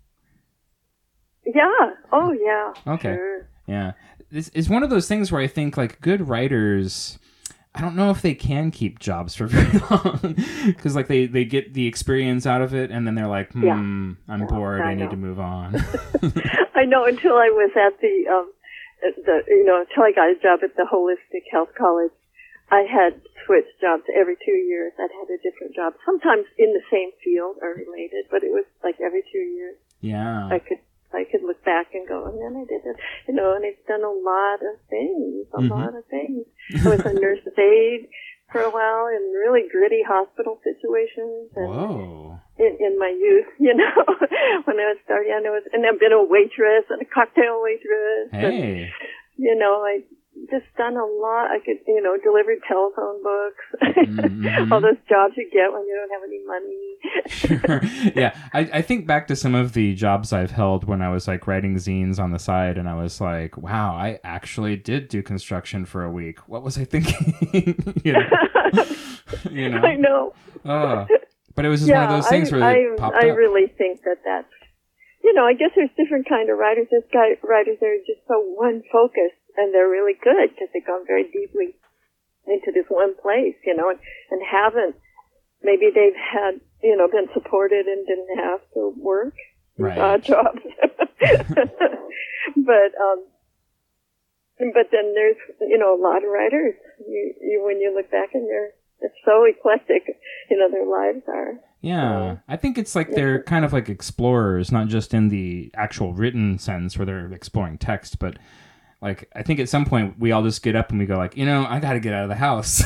Speaker 4: Yeah. Oh, yeah.
Speaker 3: Okay.
Speaker 4: Sure.
Speaker 3: Yeah. This is one of those things where I think like good writers, I don't know if they can keep jobs for very long because like they, they get the experience out of it and then they're like, hmm,
Speaker 4: yeah.
Speaker 3: I'm yeah, bored. I, I need to move on.
Speaker 4: I know until I was at the, um, the, you know, until I got a job at the Holistic Health College, I had switched jobs every two years. I'd had a different job, sometimes in the same field or related, but it was like every two years.
Speaker 3: Yeah.
Speaker 4: I could I could look back and go, and then I did it, you know, and it's done a lot of things, a
Speaker 3: mm-hmm.
Speaker 4: lot of things. I was a nurse's aide for a while in really gritty hospital situations. And
Speaker 3: Whoa.
Speaker 4: In, in my youth, you know, when I was starting, I was, and I've been a waitress and a cocktail waitress.
Speaker 3: Hey.
Speaker 4: And, you know, I just done a lot. I could, you know, delivered telephone books, mm-hmm. all those jobs you get when you don't have any money.
Speaker 3: Sure. Yeah. I, I think back to some of the jobs I've held when I was like writing zines on the side and I was like, wow, I actually did do construction for a week. What was I thinking? you know? you know?
Speaker 4: I know.
Speaker 3: Uh, but it was just
Speaker 4: yeah,
Speaker 3: one of those things
Speaker 4: I,
Speaker 3: where
Speaker 4: I,
Speaker 3: it popped
Speaker 4: I
Speaker 3: up.
Speaker 4: really think that that's, you know, I guess there's different kind of writers. There's guy, writers that are just so one focused. And they're really good because they've gone very deeply into this one place, you know, and, and haven't, maybe they've had, you know, been supported and didn't have to work
Speaker 3: right.
Speaker 4: odd jobs. but, um, but then there's, you know, a lot of writers, you, you, when you look back and you're, it's so eclectic, you know, their lives are.
Speaker 3: Yeah, um, I think it's like they're kind of like explorers, not just in the actual written sense where they're exploring text, but like, I think at some point we all just get up and we go like, you know, I got to get out of the house.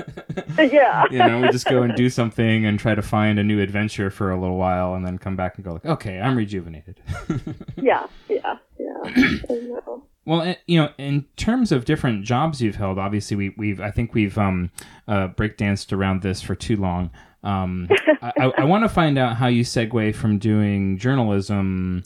Speaker 4: yeah.
Speaker 3: You know, we just go and do something and try to find a new adventure for a little while and then come back and go like, okay, I'm rejuvenated.
Speaker 4: yeah, yeah, yeah. I know.
Speaker 3: Well, you know, in terms of different jobs you've held, obviously we, we've, I think we've um, uh, breakdanced around this for too long. Um, I, I, I want to find out how you segue from doing journalism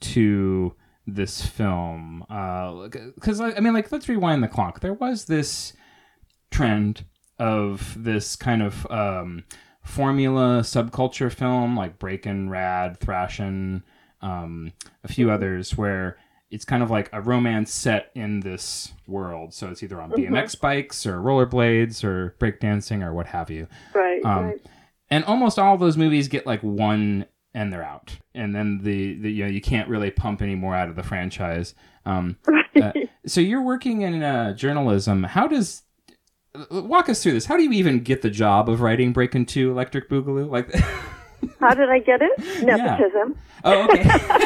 Speaker 3: to this film, because uh, I mean, like, let's rewind the clock. There was this trend of this kind of um, formula subculture film, like Breakin', Rad, Thrashin', um, a few others, where it's kind of like a romance set in this world. So it's either on mm-hmm. B M X bikes or rollerblades or breakdancing or what have you.
Speaker 4: Right.
Speaker 3: Um,
Speaker 4: right.
Speaker 3: And almost all of those movies get like one. And they're out, and then the, the you know you can't really pump any more out of the franchise. Um,
Speaker 4: right.
Speaker 3: uh, so you're working in uh, journalism. How does walk us through this? How do you even get the job of writing Breakin' two Electric Boogaloo? Like,
Speaker 4: how did I get it? Nepotism.
Speaker 3: Yeah. Oh, okay.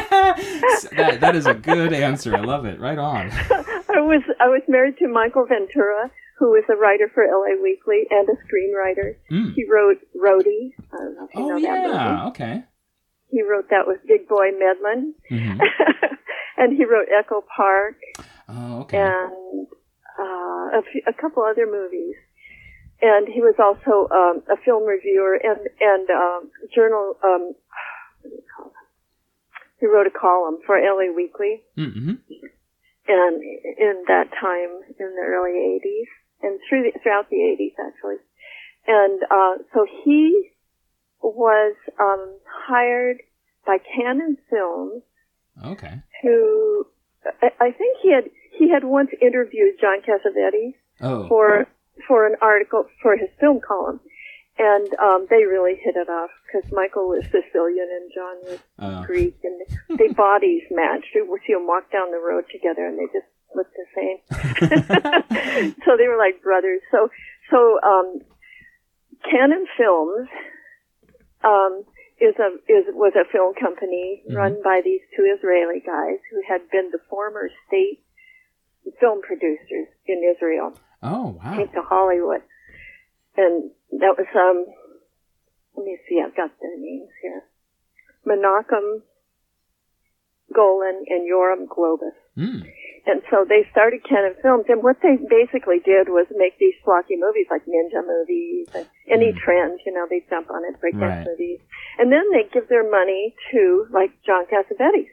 Speaker 3: that that is a good answer. I love it. Right on.
Speaker 4: I was I was married to Michael Ventura, who was a writer for L A Weekly and a screenwriter.
Speaker 3: Mm.
Speaker 4: He wrote Rhodey. I don't know if you
Speaker 3: oh
Speaker 4: know
Speaker 3: yeah.
Speaker 4: that movie.
Speaker 3: Okay.
Speaker 4: He wrote that with Big Boy Medlin.
Speaker 3: Mm-hmm.
Speaker 4: And he wrote Echo Park.
Speaker 3: Oh, okay.
Speaker 4: And uh, a, few, a couple other movies. And he was also um, a film reviewer and, and um, journal, um, what do you call it? He wrote a column for L A Weekly.
Speaker 3: Mm-hmm.
Speaker 4: And in that time, in the early eighties, and through the, throughout the eighties, actually. And uh, so he was um, hired by Canon Films.
Speaker 3: Okay.
Speaker 4: To, I, I think he had he had once interviewed John Cassavetes
Speaker 3: oh.
Speaker 4: for for an article for his film column, and um, they really hit it off because Michael was Sicilian and John was
Speaker 3: oh.
Speaker 4: Greek, and their bodies matched. You would see them walk down the road together, and they just looked the same. So they were like brothers. So so um, Canon Films. Um, is a is was a film company mm-hmm. run by these two Israeli guys who had been the former state film producers in Israel.
Speaker 3: Oh wow!
Speaker 4: Came to Hollywood, and that was um. Let me see, I've got their names here. Menachem Golan, and Yoram Globus.
Speaker 3: Mm.
Speaker 4: And so they started Canon Films, and what they basically did was make these schlocky movies like ninja movies, and any
Speaker 3: Mm.
Speaker 4: trend, you know, they jump on it, breakdance
Speaker 3: Right.
Speaker 4: movies. And then they give their money to, like, John Cassavetes,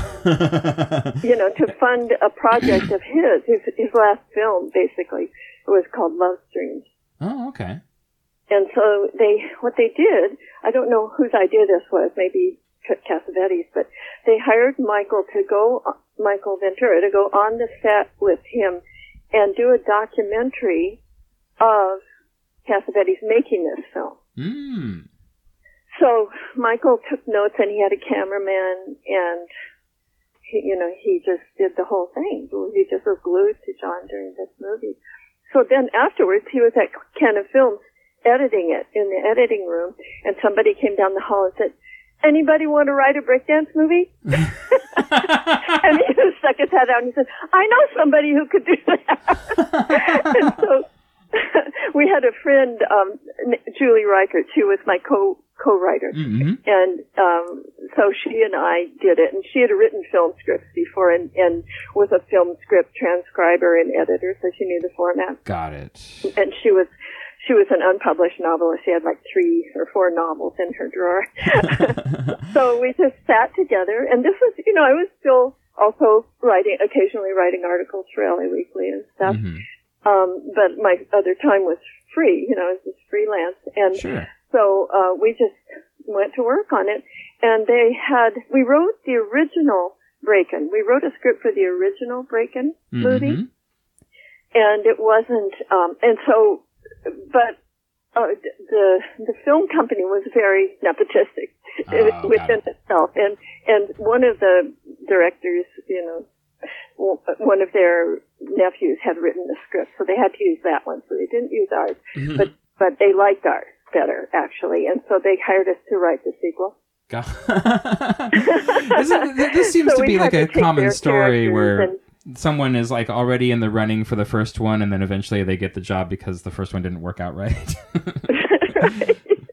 Speaker 4: you know, to fund a project of his. His, his last film, basically, was called Love Streams.
Speaker 3: Oh, okay.
Speaker 4: And so they, what they did, I don't know whose idea this was, maybe Cassavetes, but they hired Michael to go, Michael Ventura, to go on the set with him and do a documentary of Cassavetes making this film.
Speaker 3: Mm.
Speaker 4: So Michael took notes, and he had a cameraman, and he, you know, he just did the whole thing. He just was glued to John during this movie. So then afterwards, he was at Canon Films editing it in the editing room, and somebody came down the hall and said, "Anybody want to write a breakdance movie?" And he just stuck his head out and he said, "I know somebody who could do that." And so we had a friend, um, Julie Reichert, who was my co co-writer,
Speaker 3: Mm-hmm.
Speaker 4: and um, so she and I did it. And she had written film scripts before, and, and was a film script transcriber and editor, so she knew the format.
Speaker 3: Got it.
Speaker 4: And she was she was an unpublished novelist. She had like three or four novels in her drawer. So we just sat together, and this was, you know, I was still also writing, occasionally writing articles for L A Weekly and stuff.
Speaker 3: Mm-hmm.
Speaker 4: Um, but my other time was free, you know, it was just freelance. And
Speaker 3: Sure.
Speaker 4: so uh, we just went to work on it, and they had, we wrote the original Breakin'. We wrote a script for the original Breakin' movie,
Speaker 3: Mm-hmm.
Speaker 4: and it wasn't, um, and so, but uh, the the film company was very nepotistic
Speaker 3: Oh,
Speaker 4: within
Speaker 3: got it.
Speaker 4: itself, and and one of the directors, you know, one of their nephews had written the script, so they had to use that one. So they didn't use ours,
Speaker 3: Mm-hmm.
Speaker 4: but but they liked ours better actually, and so they hired us to write the sequel.
Speaker 3: Got- this, is- this seems
Speaker 4: So
Speaker 3: to
Speaker 4: we
Speaker 3: be
Speaker 4: had
Speaker 3: like
Speaker 4: to
Speaker 3: a
Speaker 4: take
Speaker 3: common
Speaker 4: their
Speaker 3: story where
Speaker 4: characters
Speaker 3: someone is like already in the running for the first one, and then eventually they get the job because the first one didn't work out right.
Speaker 4: Right.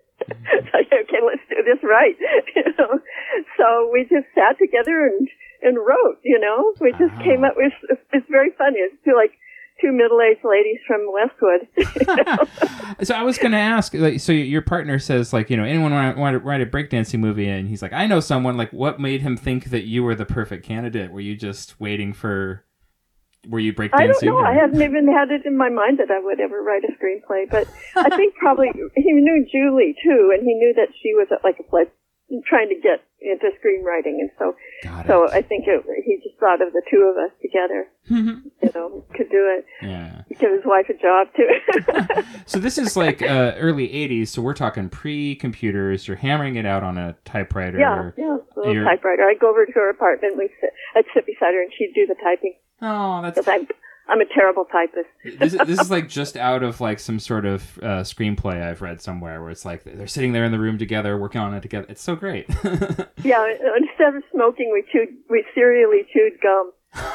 Speaker 4: Okay, let's do this right. You know? So we just sat together and and wrote. You know, we just
Speaker 3: Ah.
Speaker 4: came up with. It's very funny. It's two like two middle-aged ladies from Westwood. You know?
Speaker 3: So I was going to ask, like, so your partner says, like, you know, anyone want, want to write a breakdancing movie, and he's like, I know someone. Like, what made him think that you were the perfect candidate? Were you just waiting for? Were you breakdancing?
Speaker 4: I don't know.
Speaker 3: or-
Speaker 4: I haven't even had it in my mind that I would ever write a screenplay, but I think probably he knew Julie too, and he knew that she was like a like trying to get into screenwriting, and so
Speaker 3: Got
Speaker 4: so
Speaker 3: it.
Speaker 4: I think it, he just thought of the two of us together, you know, could do it.
Speaker 3: Yeah.
Speaker 4: Give his wife a job too.
Speaker 3: So this is like uh, early eighties, so we're talking pre-computers. You're hammering it out on a typewriter.
Speaker 4: yeah, yeah, a little
Speaker 3: You're-
Speaker 4: typewriter. I'd go over to her apartment. We'd sit, I'd sit beside her, and she'd do the typing
Speaker 3: Oh, that's
Speaker 4: because I'm I'm a terrible typist.
Speaker 3: this, is- this is like just out of like some sort of uh, screenplay I've read somewhere where it's like they're sitting there in the room together working on it together. It's so great.
Speaker 4: Yeah, instead of smoking, we chewed we serially chewed gum.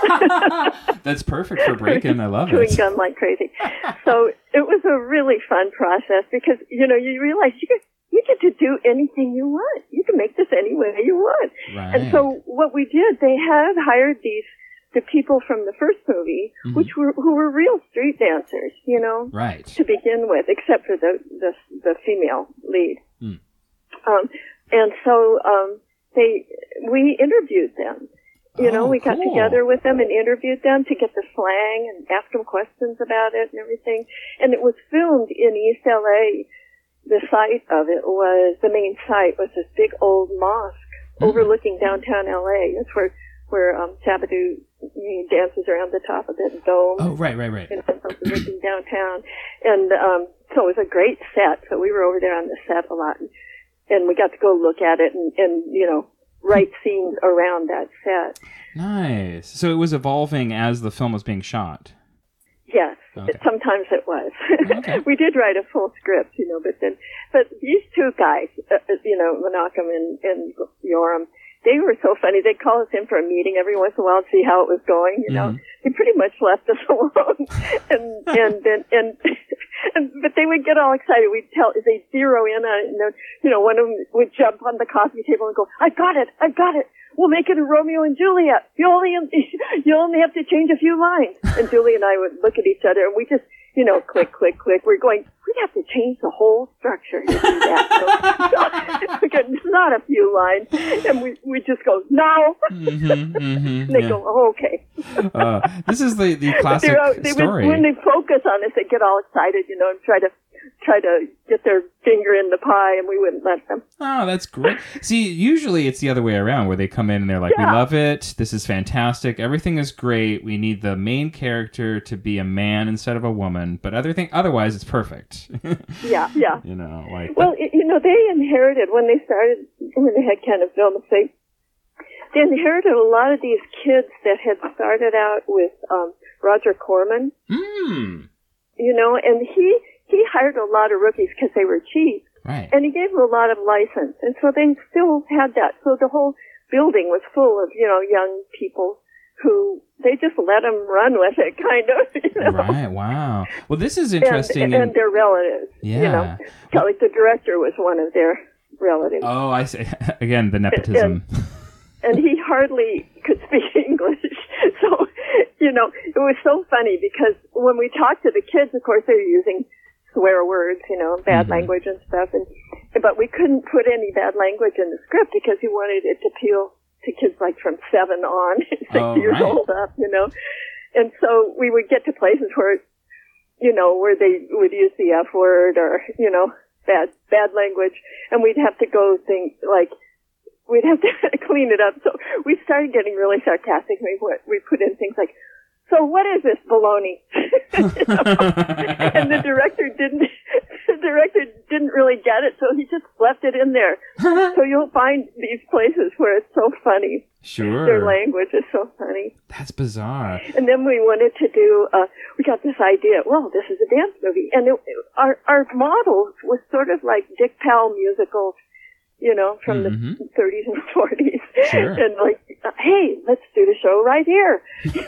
Speaker 3: That's perfect for breaking. I love
Speaker 4: Chewing
Speaker 3: it.
Speaker 4: gum like crazy. So it was a really fun process because, you know, you realize you get, you get to do anything you want. You can make this any way you want.
Speaker 3: Right.
Speaker 4: And so what we did, they had hired these, the people from the first movie,
Speaker 3: Mhm.
Speaker 4: which were, who were real street dancers, you know,
Speaker 3: Right.
Speaker 4: to begin with, except for the, the, the female lead.
Speaker 3: Mm.
Speaker 4: Um, and so, um, they, we interviewed them. You know,
Speaker 3: Oh,
Speaker 4: we got
Speaker 3: cool.
Speaker 4: together with them and interviewed them to get the slang and ask them questions about it and everything. And it was filmed in East L A. The site of it was, the main site was this big old mosque
Speaker 3: Mm.
Speaker 4: overlooking downtown L A. That's where, where, um, Shabadoo dances around the top of that dome.
Speaker 3: Oh, right, right, right.
Speaker 4: And looking downtown. And, um, so it was a great set. So we were over there on the set a lot. And, and we got to go look at it and, and, you know, write scenes around that set.
Speaker 3: Nice. So it was evolving as the film was being shot.
Speaker 4: Yes,
Speaker 3: Okay.
Speaker 4: it, sometimes it was.
Speaker 3: Okay.
Speaker 4: We did write a full script, you know, but then, but these two guys, uh, uh, you know, Menachem and, and Yoram, they were so funny. They'd call us in for a meeting every once in a while to see how it was going, you know.
Speaker 3: Mhm.
Speaker 4: They pretty much left us alone. and, and then, and, and, but they would get all excited. We'd tell, they'd zero in on it, and then, you know, one of them would jump on the coffee table and go, I got it, I got it. we'll make it a Romeo and Juliet. You only, you only have to change a few lines. And Julie and I would look at each other and we just, you know, click, click, click. We're going, we'd have to change the whole structure to do that. So, so again, it's not a few lines. And we, we just go, no.
Speaker 3: Mm-hmm, mm-hmm,
Speaker 4: and they
Speaker 3: yeah.
Speaker 4: go, oh, okay.
Speaker 3: uh, this is the, the classic
Speaker 4: They're, they
Speaker 3: story.
Speaker 4: would, when they focus on us, they get all excited, you know, and try to try to get their finger in the pie, and we wouldn't let them.
Speaker 3: Oh, that's great. See, usually it's the other way around, where they come in and they're like,
Speaker 4: Yeah.
Speaker 3: we love it. This is fantastic. Everything is great. We need the main character to be a man instead of a woman, but other thing, otherwise it's perfect.
Speaker 4: Yeah, yeah.
Speaker 3: You know, like
Speaker 4: Well, it, you know, they inherited, when they started, when they had kind of film estate, they inherited a lot of these kids that had started out with um, Roger Corman,
Speaker 3: mm,
Speaker 4: you know, and he he hired a lot of rookies because they were cheap,
Speaker 3: right.
Speaker 4: and he gave them a lot of license, and so they still had that. So the whole building was full of, you know, young people who they just let them run with it, kind of, you know.
Speaker 3: Right. Wow. Well, this is
Speaker 4: And,
Speaker 3: interesting.
Speaker 4: and their relatives,
Speaker 3: Yeah.
Speaker 4: you know. So, like, the director was one of their relatives.
Speaker 3: Oh, I see. Again, the nepotism.
Speaker 4: And he hardly could speak English. So, you know, it was so funny because when we talked to the kids, of course, they were using swear words, you know, bad
Speaker 3: Mhm.
Speaker 4: language and stuff. And but we couldn't put any bad language in the script because he wanted it to appeal to kids like from seven on, six
Speaker 3: Oh,
Speaker 4: years
Speaker 3: right.
Speaker 4: old up, you know. And so we would get to places where, you know, where they would use the F word or, you know, bad bad language, and we'd have to go think like. We'd have to clean it up. So we started getting really sarcastic. We we put in things like, "So what is this baloney?" You know? And the director didn't. The director didn't really get it, so he just left it in there. So you'll find these places where it's so funny.
Speaker 3: Sure.
Speaker 4: Their language is so funny.
Speaker 3: That's bizarre.
Speaker 4: And then we wanted to do. Uh, we got this idea. Well, this is a dance movie, and it, our our model was sort of like Dick Powell musicals. You know, from
Speaker 3: Mhm.
Speaker 4: the thirties and forties.
Speaker 3: Sure.
Speaker 4: And like, hey, let's do the show right here.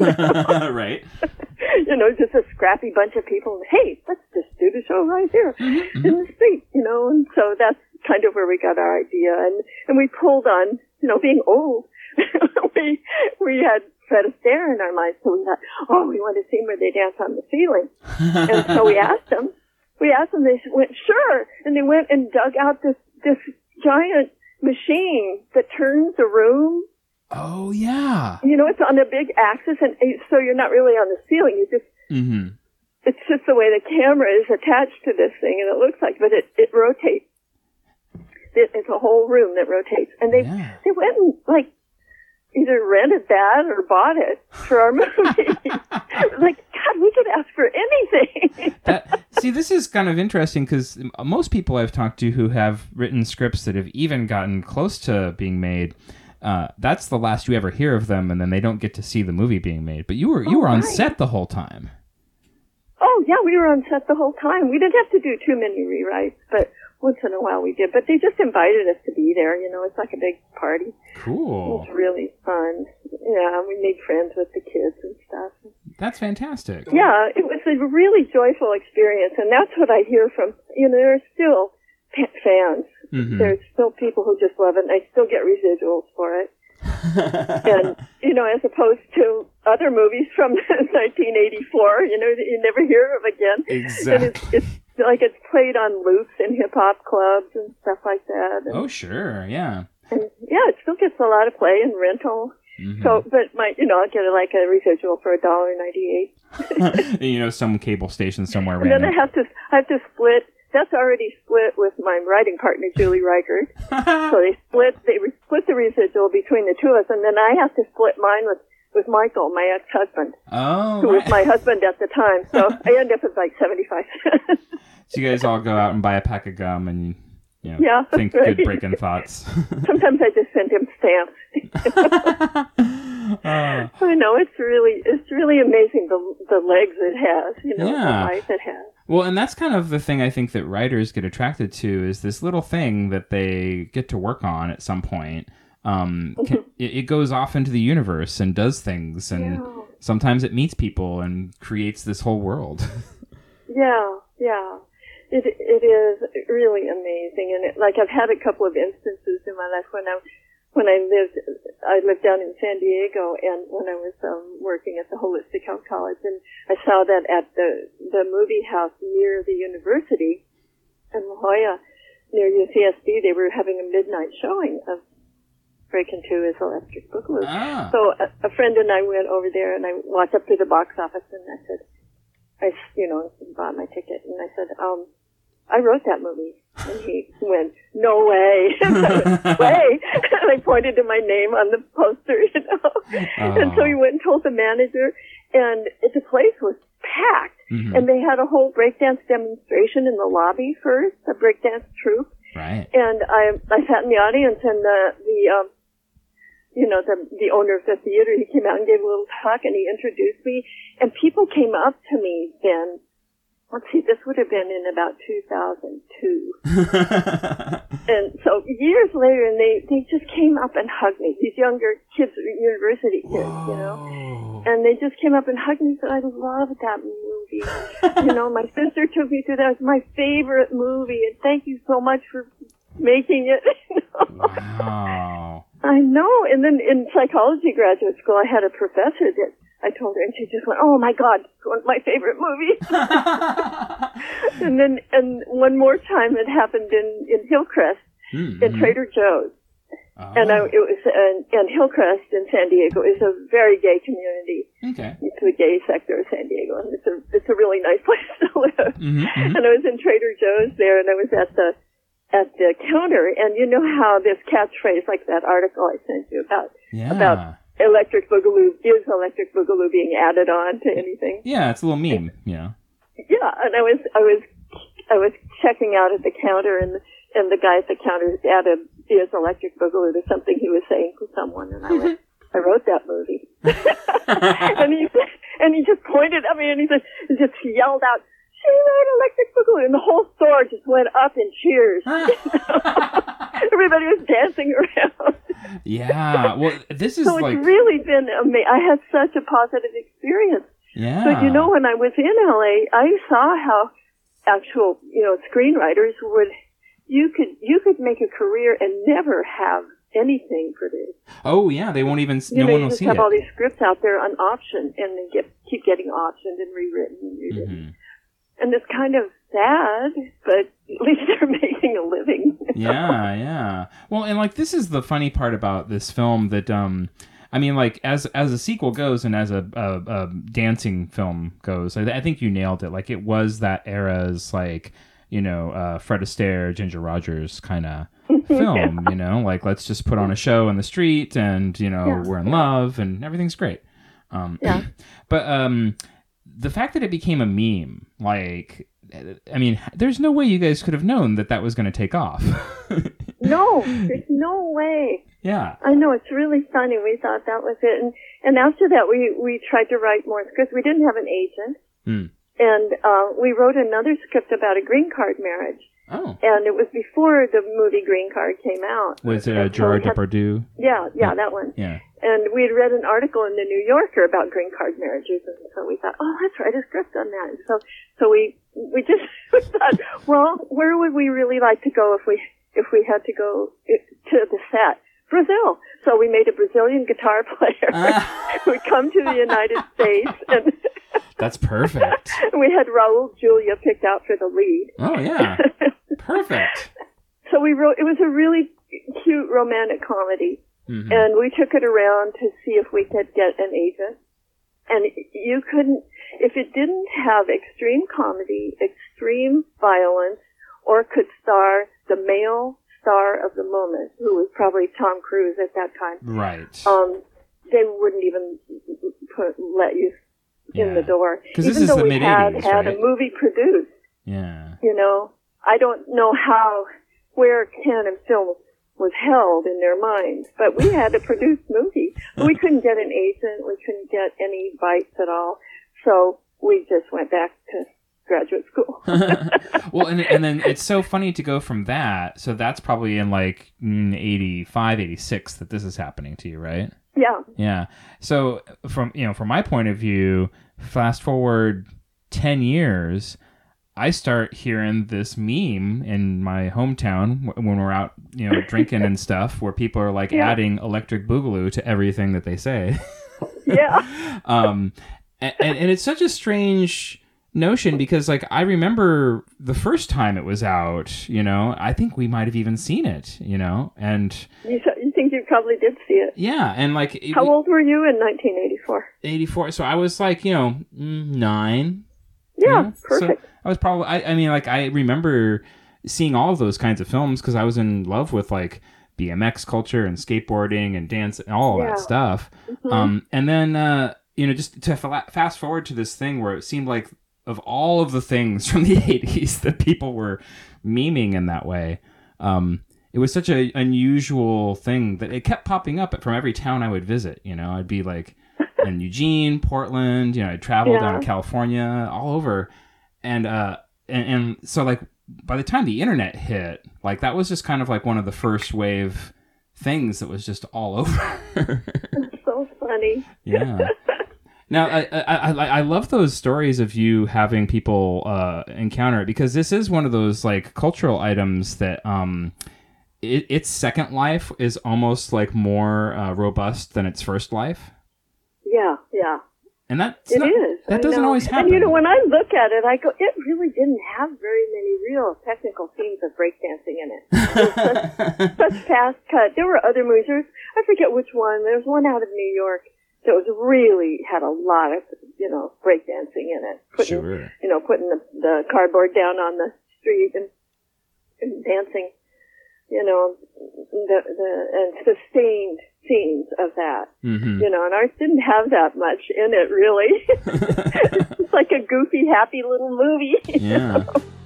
Speaker 3: Right.
Speaker 4: You know, just a scrappy bunch of people. Hey, let's just do the show right here
Speaker 3: Mhm.
Speaker 4: in the street, you know. And so that's kind of where we got our idea. And, and we pulled on, you know, being old. we, we had Fred Astaire in our minds. So we thought, oh, we want to see where they dance on the ceiling. And so we asked them, we asked them, they went, sure. And they went and dug out this, this, giant machine that turns the room.
Speaker 3: Oh, yeah.
Speaker 4: You know, it's on a big axis, and so you're not really on the ceiling. You just,
Speaker 3: Mm-hmm.
Speaker 4: it's just the way the camera is attached to this thing, and it looks like, but it, it rotates. It, it's a whole room that rotates. And they,
Speaker 3: Yeah.
Speaker 4: they went and, like, either rented that or bought it for our movie. Like, God, we could ask for anything.
Speaker 3: That, see, this is kind of interesting because most people I've talked to who have written scripts that have even gotten close to being made, uh, that's the last you ever hear of them, and then they don't get to see the movie being made. But you were you
Speaker 4: Oh,
Speaker 3: were on
Speaker 4: right.
Speaker 3: set the whole time.
Speaker 4: Oh, yeah, we were on set the whole time. We didn't have to do too many rewrites, but once in a while we did. But they just invited us to be there, you know. It's like a big party. It
Speaker 3: Cool.
Speaker 4: was really fun. Yeah, we made friends with the kids and stuff.
Speaker 3: That's fantastic.
Speaker 4: Yeah, it was a really joyful experience, and that's what I hear from, you know, there are still pa- fans.
Speaker 3: Mhm.
Speaker 4: There's still people who just love it, and I still get residuals for it. And, you know, as opposed to other movies from nineteen eighty-four, you know, that you never hear of again.
Speaker 3: Exactly.
Speaker 4: And it's, it's like it's played on loops in hip-hop clubs and stuff like that. And,
Speaker 3: Oh, sure. Yeah.
Speaker 4: and, yeah, it still gets a lot of play and rental.
Speaker 3: Mhm.
Speaker 4: So, but my, you know, I'll get like a residual for a dollar ninety-eight.
Speaker 3: You know, some cable station somewhere
Speaker 4: And then I
Speaker 3: random.
Speaker 4: have to, I have to split. That's already split with my writing partner, Julie Reichert. So they split, they re- split the residual between the two of us, and then I have to split mine with, with Michael, my ex-husband,
Speaker 3: Oh,
Speaker 4: who was
Speaker 3: right.
Speaker 4: my husband at the time. So I end up with like seventy-five cents.
Speaker 3: So you guys all go out and buy a pack of gum and, you know,
Speaker 4: Yeah,
Speaker 3: think
Speaker 4: right.
Speaker 3: good break-in thoughts.
Speaker 4: Sometimes I just send him stamps.
Speaker 3: Uh,
Speaker 4: I know, it's really, it's really amazing the, the legs it has, you know,
Speaker 3: Yeah.
Speaker 4: the life it has.
Speaker 3: well, and that's kind of the thing I think that writers get attracted to is this little thing that they get to work on at some point. Um, can, it, it goes off into the universe and does things, and
Speaker 4: Yeah.
Speaker 3: sometimes it meets people and creates this whole world.
Speaker 4: Yeah, yeah. It it is really amazing, and it, like I've had a couple of instances in my life when I when I lived, I lived down in San Diego, and when I was um, working at the Holistic Health College, and I saw that at the the movie house near the university in La Jolla, near U C S D, they were having a midnight showing of Breakin' Two is Electric Boogaloo.
Speaker 3: Ah.
Speaker 4: So a, a friend and I went over there, and I walked up to the box office, and I said, I, you know, bought my ticket, and I said, um, I wrote that movie. And he went, no way. And I went, way. And I pointed to my name on the poster, you know.
Speaker 3: Oh.
Speaker 4: And so he went and told the manager, and the place was packed.
Speaker 3: Mm-hmm.
Speaker 4: And they had a whole breakdance demonstration in the lobby first, a breakdance troupe.
Speaker 3: Right.
Speaker 4: And I I sat in the audience, and the, the um, you know, the the owner of the theater, he came out and gave a little talk, and he introduced me. And people came up to me then. Let's see, this would have been in about two thousand two. And so years later, and they, they just came up and hugged me. These younger kids, university kids,
Speaker 3: Whoa.
Speaker 4: you know. And they just came up and hugged me and said, I love that movie. You know, my sister took me to that. It was my favorite movie. And thank you so much for making it. You know?
Speaker 3: Wow.
Speaker 4: I know. And then in psychology graduate school, I had a professor that I told her, and she just went, oh my God, it's one of my favorite movies. And then, and one more time it happened in, in Hillcrest,
Speaker 3: Mm-hmm.
Speaker 4: in Trader Joe's.
Speaker 3: Oh.
Speaker 4: And I, it was, and, and Hillcrest in San Diego is a very gay community.
Speaker 3: Okay.
Speaker 4: It's the gay sector of San Diego, and it's a, it's a really nice place to live.
Speaker 3: Mm-hmm, mm-hmm.
Speaker 4: And I was in Trader Joe's there, and I was at the, at the counter, and you know how this catchphrase, like that article I sent you about,
Speaker 3: Yeah.
Speaker 4: about Electric Boogaloo, is Electric Boogaloo being added on to anything?
Speaker 3: Yeah, it's a little meme, you know.
Speaker 4: Yeah, and I was, I was, I was checking out at the counter, and and the guy at the counter added "is Electric Boogaloo" to something he was saying to someone, and I went, I wrote that movie, and he and he just pointed at me, and he just he just yelled out, "She wrote Electric Boogaloo," and the whole store just went up in cheers. Everybody was dancing around.
Speaker 3: Yeah, well, this is
Speaker 4: So
Speaker 3: like...
Speaker 4: it's really been amazing. I had such a positive experience.
Speaker 3: Yeah.
Speaker 4: But you know, when I was in L A, I saw how actual, you know, screenwriters would, you could, you could make a career and never have anything produced.
Speaker 3: Oh, yeah, they won't even...
Speaker 4: You
Speaker 3: no
Speaker 4: know,
Speaker 3: one
Speaker 4: you
Speaker 3: will
Speaker 4: just
Speaker 3: see
Speaker 4: have
Speaker 3: it.
Speaker 4: all these scripts out there on option, and they get, keep getting optioned and rewritten and rewritten.
Speaker 3: Mm-hmm.
Speaker 4: And it's kind of sad, but at least they're making a living.
Speaker 3: Yeah, yeah. Well, and like this is the funny part about this film that um I mean, like as as a sequel goes and as a, a, a dancing film goes, I, I think you nailed it. Like it was that era's like, you know, uh, Fred Astaire, Ginger Rogers kind of film.
Speaker 4: Yeah.
Speaker 3: You know, like let's just put on a show in the street and you know
Speaker 4: Yeah.
Speaker 3: we're in love and everything's great. Um,
Speaker 4: Yeah.
Speaker 3: But um, the fact that it became a meme, like. I mean, there's no way you guys could have known that that was going to take off.
Speaker 4: No, there's no way.
Speaker 3: Yeah.
Speaker 4: I know, it's really funny. We thought that was it. And, and after that, we, we tried to write more scripts. We didn't have an agent.
Speaker 3: Hmm.
Speaker 4: And uh, we wrote another script about a green card marriage.
Speaker 3: Oh.
Speaker 4: And it was before the movie Green Card came out.
Speaker 3: Was it uh,
Speaker 4: And so
Speaker 3: Gerard
Speaker 4: we had-
Speaker 3: Depardieu?
Speaker 4: Yeah, yeah, that one.
Speaker 3: Yeah.
Speaker 4: And we had read an article in the New Yorker about green card marriages, and so we thought, oh, let's write a script on that. And so, so we we just we thought, well, where would we really like to go if we if we had to go to the set? Brazil. So we made a Brazilian guitar player who would come to the United States, and
Speaker 3: That's perfect.
Speaker 4: we had Raul Julia picked out for the lead.
Speaker 3: Oh, yeah. Perfect.
Speaker 4: So we wrote. It was a really cute romantic comedy.
Speaker 3: Mm-hmm.
Speaker 4: And we took it around to see if we could get an agent. And you couldn't, if it didn't have extreme comedy, extreme violence, or could star the male star of the moment, who was probably Tom Cruise at that time,
Speaker 3: Right.
Speaker 4: um, they wouldn't even put, let you in
Speaker 3: Yeah.
Speaker 4: the door.
Speaker 3: 'Cause
Speaker 4: Even
Speaker 3: this is
Speaker 4: though
Speaker 3: the
Speaker 4: we
Speaker 3: mid-eighties,
Speaker 4: had had
Speaker 3: right?
Speaker 4: a movie produced,
Speaker 3: Yeah.
Speaker 4: you know, I don't know how, where canon film was held in their minds, but we had a produced movie. We couldn't get an agent. We couldn't get any bites at all. So we just went back to graduate school.
Speaker 3: Well, and and then it's so funny to go from that. So that's probably in like mm, eighty-five, eighty-six that this is happening to you, right?
Speaker 4: Yeah.
Speaker 3: Yeah. So from, you know, from my point of view, fast forward ten years, I start hearing this meme in my hometown w- when we're out, you know, drinking and stuff, where people are like
Speaker 4: Yeah.
Speaker 3: adding Electric Boogaloo to everything that they say.
Speaker 4: Yeah.
Speaker 3: um, and, and it's such a strange notion because, like, I remember the first time it was out, you know, I think we might have even seen it, you know, and
Speaker 4: You, th- you think you probably did see it.
Speaker 3: yeah, and like it-
Speaker 4: How old were you in nineteen eighty-four?
Speaker 3: eighty-four, so I was like, you know, mm, nine.
Speaker 4: Yeah,
Speaker 3: you know?
Speaker 4: perfect.
Speaker 3: So I was probably, I, I mean, like, I remember seeing all of those kinds of films because I was in love with, like, B M X culture and skateboarding and dance and all of
Speaker 4: Yeah.
Speaker 3: that stuff.
Speaker 4: Mhm.
Speaker 3: Um, and then, uh, you know, just to fa- fast forward to this thing where it seemed like of all of the things from the eighties that people were memeing in that way, um, it was such an unusual thing that it kept popping up from every town I would visit. You know, I'd be like in Eugene, Portland, you know, I'd travel
Speaker 4: Yeah.
Speaker 3: down to California, all over. And, uh, and, and so like by the time the internet hit, like that was just kind of like one of the first wave things that was just all over.
Speaker 4: So funny.
Speaker 3: Yeah. Now, I, I I I love those stories of you having people uh, encounter it because this is one of those like cultural items that um, it, its second life is almost like more uh, robust than its first life,
Speaker 4: Yeah, yeah.
Speaker 3: and that's
Speaker 4: It
Speaker 3: not,
Speaker 4: is.
Speaker 3: that
Speaker 4: I
Speaker 3: doesn't
Speaker 4: know.
Speaker 3: always happen.
Speaker 4: And you know, when I look at it, I go, it really didn't have very many real technical scenes of breakdancing in it. It was such, such fast cut. There were other movies. There was, I forget which one. There was one out of New York that was really had a lot of, you know, breakdancing in it. Putting,
Speaker 3: Sure.
Speaker 4: You know, putting the, the cardboard down on the street and, and dancing. You know, the the and sustained scenes of that.
Speaker 3: Mhm.
Speaker 4: You know, and ours didn't have that much in it, really. It's like a goofy, happy little movie.
Speaker 3: Yeah.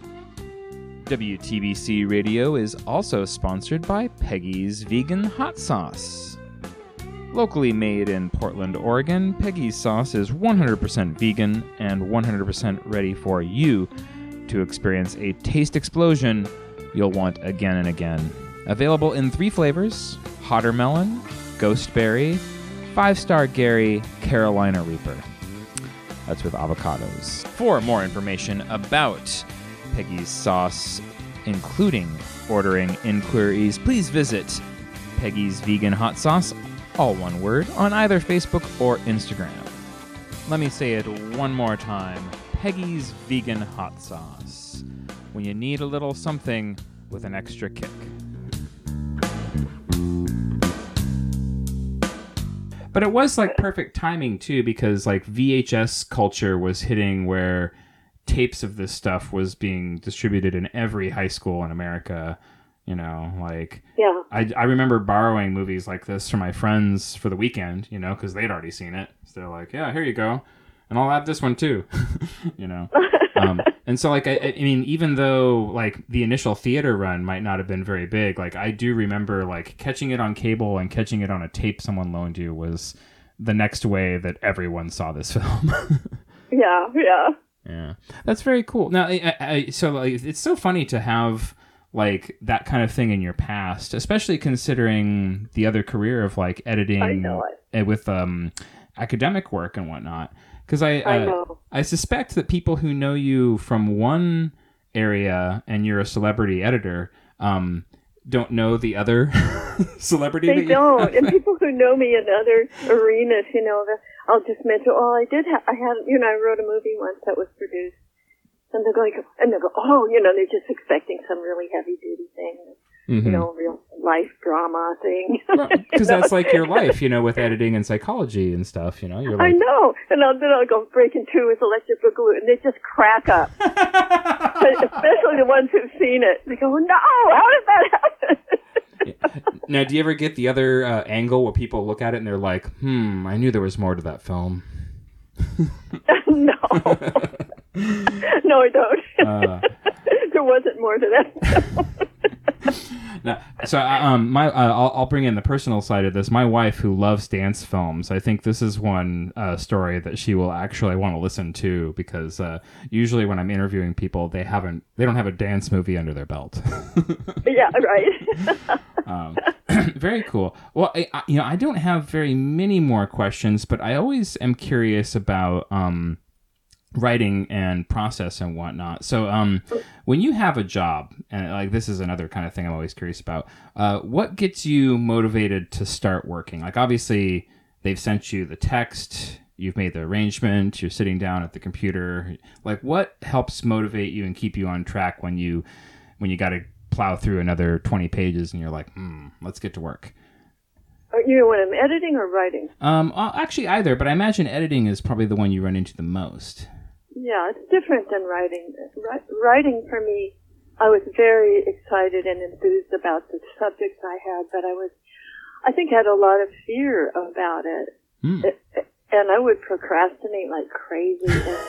Speaker 1: W T B C Radio is also sponsored by Peggy's Vegan Hot Sauce. Locally made in Portland, Oregon, Peggy's sauce is one hundred percent vegan and one hundred percent ready for you to experience a taste explosion you'll want again and again. Available in three flavors: Hotter Melon, Ghost Berry, Five Star Gary, Carolina Reaper. That's with avocados. For more information about Peggy's sauce, including ordering inquiries, please visit Peggy's Vegan Hot Sauce, all one word, on either Facebook or Instagram. Let me say it one more time. Peggy's Vegan Hot Sauce. When you need a little something with an extra kick.
Speaker 3: But it was like perfect timing too, because like V H S culture was hitting where tapes of this stuff was being distributed in every high school in America. You know, like
Speaker 4: Yeah.
Speaker 3: I, I remember borrowing movies like this from my friends for the weekend, you know, because they'd already seen it. So they're like, yeah, here you go. And I'll add this one too, you know. Um, and so, like, I, I mean, even though, like, the initial theater run might not have been very big, like, I do remember, like, catching it on cable and catching it on a tape someone loaned you was the next way that everyone saw this film.
Speaker 4: Yeah, yeah.
Speaker 3: Yeah. That's very cool. Now, I, I, so, like, it's so funny to have, like, that kind of thing in your past, especially considering the other career of, like, editing
Speaker 4: I know it.
Speaker 3: uh, with um, academic work and whatnot. Because I,
Speaker 4: I
Speaker 3: uh,
Speaker 4: know.
Speaker 3: I suspect that people who know you from one area and you're a celebrity editor um, don't know the other celebrity.
Speaker 4: They
Speaker 3: that you
Speaker 4: don't.
Speaker 3: have.
Speaker 4: And people who know me in other arenas, you know, the, I'll just mention, oh, I did have, I had, you know, I wrote a movie once that was produced. And they're going, and they'll go, oh, you know, they're just expecting some really heavy duty thing,
Speaker 3: Mhm.
Speaker 4: you know, real life drama thing.
Speaker 3: Because
Speaker 4: You know?
Speaker 3: that's like your life, you know, with editing and psychology and stuff. You know, you're
Speaker 4: I
Speaker 3: like,
Speaker 4: know. And I'll, then I'll go break in two with Electric Boogaloo, and they just crack up. Especially the ones who've seen it. They go, no, how did that happen?
Speaker 3: Now, do you ever get the other uh, angle where people look at it and they're like, hmm, I knew there was more to that film?
Speaker 4: No. No, I don't.
Speaker 3: Uh.
Speaker 4: There wasn't more to that.
Speaker 3: Now, so uh, um, my uh, I'll, I'll bring in the personal side of this. My wife, who loves dance films, I think this is one uh, story that she will actually want to listen to because uh, usually when I'm interviewing people, they haven't, they don't have a dance movie under their belt.
Speaker 4: Yeah, right.
Speaker 3: um, very cool. Well, I, I, you know, I don't have very many more questions, but I always am curious about um, writing and process and whatnot. So, um, when you have a job, and like this is another kind of thing I'm always curious about, uh, what gets you motivated to start working? Like, obviously, they've sent you the text, you've made the arrangement, you're sitting down at the computer. Like, what helps motivate you and keep you on track when you when you got to plow through another twenty pages and you're like, hmm, let's get to work?
Speaker 4: You know, when I'm editing or writing?
Speaker 3: Um, uh, actually, either, but I imagine editing is probably the one you run into the most.
Speaker 4: Yeah, it's different than writing. Wri- Writing, for me, I was very excited and enthused about the subjects I had, but I was, I think, had a lot of fear about it.
Speaker 3: Mm.
Speaker 4: it, it and I would procrastinate like crazy.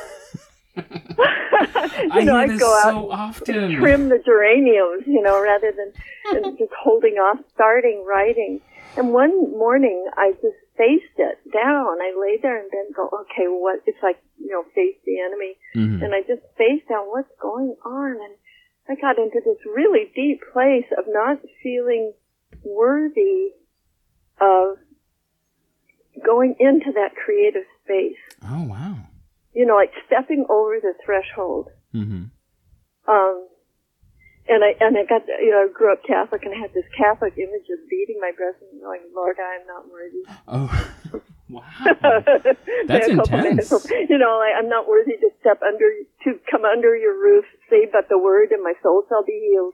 Speaker 4: And you know,
Speaker 3: I hear
Speaker 4: I'd
Speaker 3: this
Speaker 4: go out
Speaker 3: so
Speaker 4: and
Speaker 3: often.
Speaker 4: trim the geraniums, you know, rather than, than just holding off starting writing. And one morning, I just faced it down. I lay there and then go, okay, what? It's like, you know, face the enemy.
Speaker 3: Mm-hmm.
Speaker 4: And I just faced down what's going on. And I got into this really deep place of not feeling worthy of going into that creative space.
Speaker 3: Oh, wow.
Speaker 4: You know, like stepping over the threshold.
Speaker 3: Mm-hmm.
Speaker 4: Um, and I, and I got, you know, I grew up Catholic and I had this Catholic image of beating my breast and going, Lord, I am not worthy.
Speaker 3: Oh, wow. That's intense.
Speaker 4: Minutes. You know, like, I'm not worthy to step under, to come under your roof, say but the word and my soul shall be healed.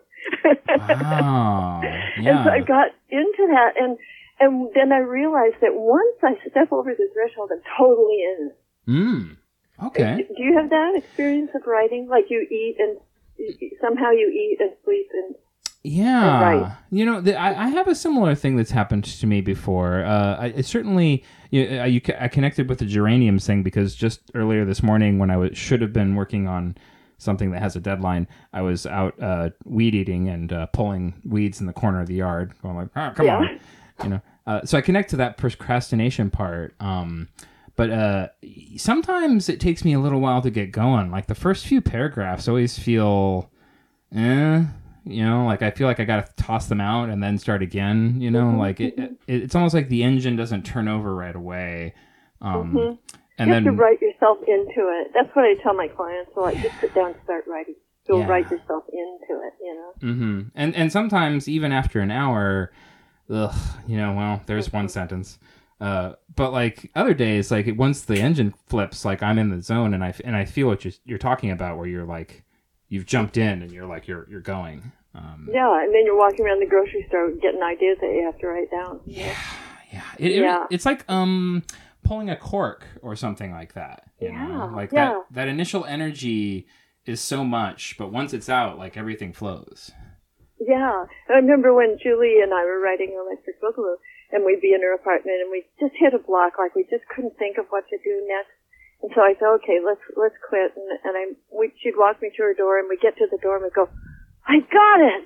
Speaker 3: Wow. Yeah.
Speaker 4: And so I got into that and, and then I realized that once I step over the threshold, I'm totally in it.
Speaker 3: Mm. Okay.
Speaker 4: Do you have that experience of writing? Like you eat and somehow you eat and sleep and
Speaker 3: yeah,
Speaker 4: and write.
Speaker 3: You know, the, I, I have a similar thing that's happened to me before. Uh, I, I certainly, you, know, you, I connected with the geraniums thing because just earlier this morning, when I was, should have been working on something that has a deadline, I was out uh, weed eating and uh, pulling weeds in the corner of the yard. Going like, oh, come
Speaker 4: Yeah.
Speaker 3: on, you know. Uh, so I connect to that procrastination part. Um, But uh, sometimes it takes me a little while to get going. Like the first few paragraphs always feel, eh, you know, like I feel like I got to toss them out and then start again, you know, mm-hmm. like it, it, it's almost like the engine doesn't turn over right away. Um,
Speaker 4: mm-hmm.
Speaker 3: And
Speaker 4: you
Speaker 3: then
Speaker 4: have to write yourself into it. That's what I tell my clients. So like, just sit down and start writing. You'll
Speaker 3: yeah.
Speaker 4: write yourself into it, you know.
Speaker 3: Mm-hmm. And and sometimes even after an hour, ugh, you know, well, there's mm-hmm. one sentence. Uh, but like other days, like once the engine flips, like I'm in the zone and I and I feel what you're, you're talking about, where you're like, you've jumped in and you're like you're you're going. Um,
Speaker 4: yeah, and then you're walking around the grocery store getting ideas that you have to write down.
Speaker 3: Yeah, yeah. It, it,
Speaker 4: yeah.
Speaker 3: It's like um pulling a cork or something like that. You
Speaker 4: yeah.
Speaker 3: know? Like
Speaker 4: yeah.
Speaker 3: that that initial energy is so much, but once it's out, like everything flows.
Speaker 4: Yeah, I remember when Julie and I were writing Electric Boogaloo. And we'd be in her apartment, and we just hit a block, like we just couldn't think of what to do next. And so I said, "Okay, let's let's quit." And, and I, we, she'd walk me to her door, and we get to the door, and we go, "I got it!"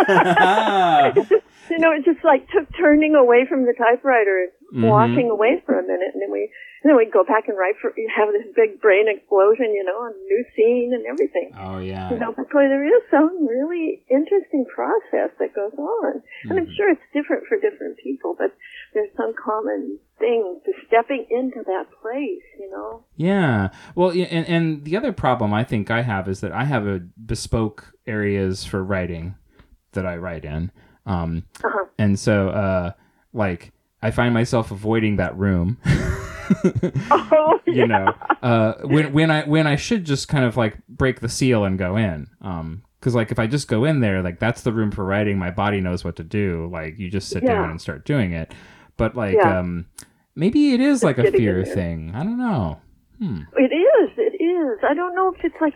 Speaker 4: It just, you know, it just like took turning away from the typewriter and mm-hmm. walking away for a minute, and then we and then we'd go back and write for have this big brain explosion, you know, and new scene and everything.
Speaker 3: Oh yeah.
Speaker 4: You know, but there is some really interesting process that goes on, mm-hmm. and I'm sure it's different for different people, but there's some common thing to stepping into that place, you know.
Speaker 3: Yeah. Well, and and the other problem I think I have is that I have a bespoke areas for writing that I write in, um, uh-huh. and so uh, like I find myself avoiding that room.
Speaker 4: Oh, yeah.
Speaker 3: You know, uh, when when I when I should just kind of like break the seal and go in, um, because like if I just go in there, like that's the room for writing. My body knows what to do. Like you just sit yeah. down and start doing it. But like, yeah. um, maybe it is just like a fear thing. I don't know. Hmm.
Speaker 4: It is. It is. I don't know if it's like.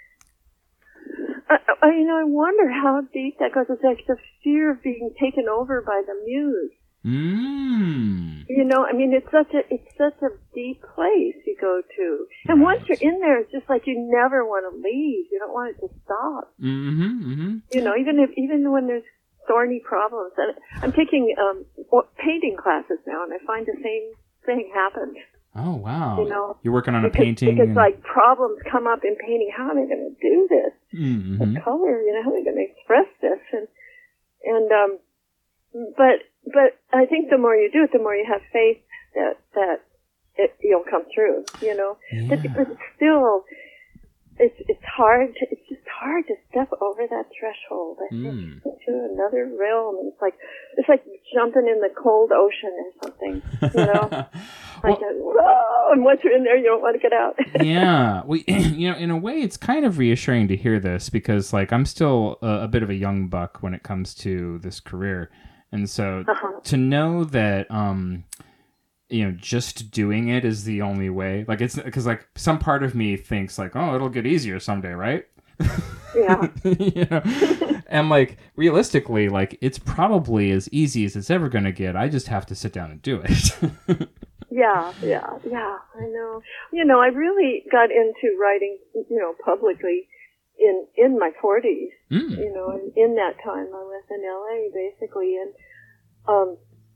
Speaker 4: I, I you know I wonder how deep that goes. It's like the fear of being taken over by the muse.
Speaker 3: Mm.
Speaker 4: You know, I mean, it's such a it's such a deep place you go to, and right. once you're in there, it's just like you never want to leave. You don't want it to stop.
Speaker 3: Mm-hmm, mm-hmm.
Speaker 4: You know, even if even when there's thorny problems, and I'm taking um painting classes now, and I find the same thing happens.
Speaker 3: Oh wow!
Speaker 4: You know,
Speaker 3: you're working on a
Speaker 4: because,
Speaker 3: painting
Speaker 4: because
Speaker 3: and...
Speaker 4: like problems come up in painting. How am I going to do this?
Speaker 3: Mm-hmm.
Speaker 4: The color, you know, how am I going to express this? And and um, but. But I think the more you do it, the more you have faith that that it, you'll come through, you know.
Speaker 3: Yeah.
Speaker 4: But, but it's still, it's it's hard. To, it's just hard to step over that threshold. I think
Speaker 3: Mm.
Speaker 4: into another realm. And it's like it's like jumping in the cold ocean or something, you know. Like,
Speaker 3: Well-
Speaker 4: a, whoa, and once you're in there, you don't want to get out.
Speaker 3: Yeah, we, you know, in a way, it's kind of reassuring to hear this because, like, I'm still a, a bit of a young buck when it comes to this career, and so
Speaker 4: Uh-huh.
Speaker 3: to know that, um, you know, just doing it is the only way. Like, it's because, like, some part of me thinks, like, oh, it'll get easier someday, right?
Speaker 4: Yeah.
Speaker 3: You know, and like realistically, like, it's probably as easy as it's ever going to get. I just have to sit down and do it.
Speaker 4: Yeah, yeah, yeah, I know. You know, I really got into writing, you know, publicly in in my forties.
Speaker 3: Mm.
Speaker 4: You know, and in that time I was in L A basically, and um,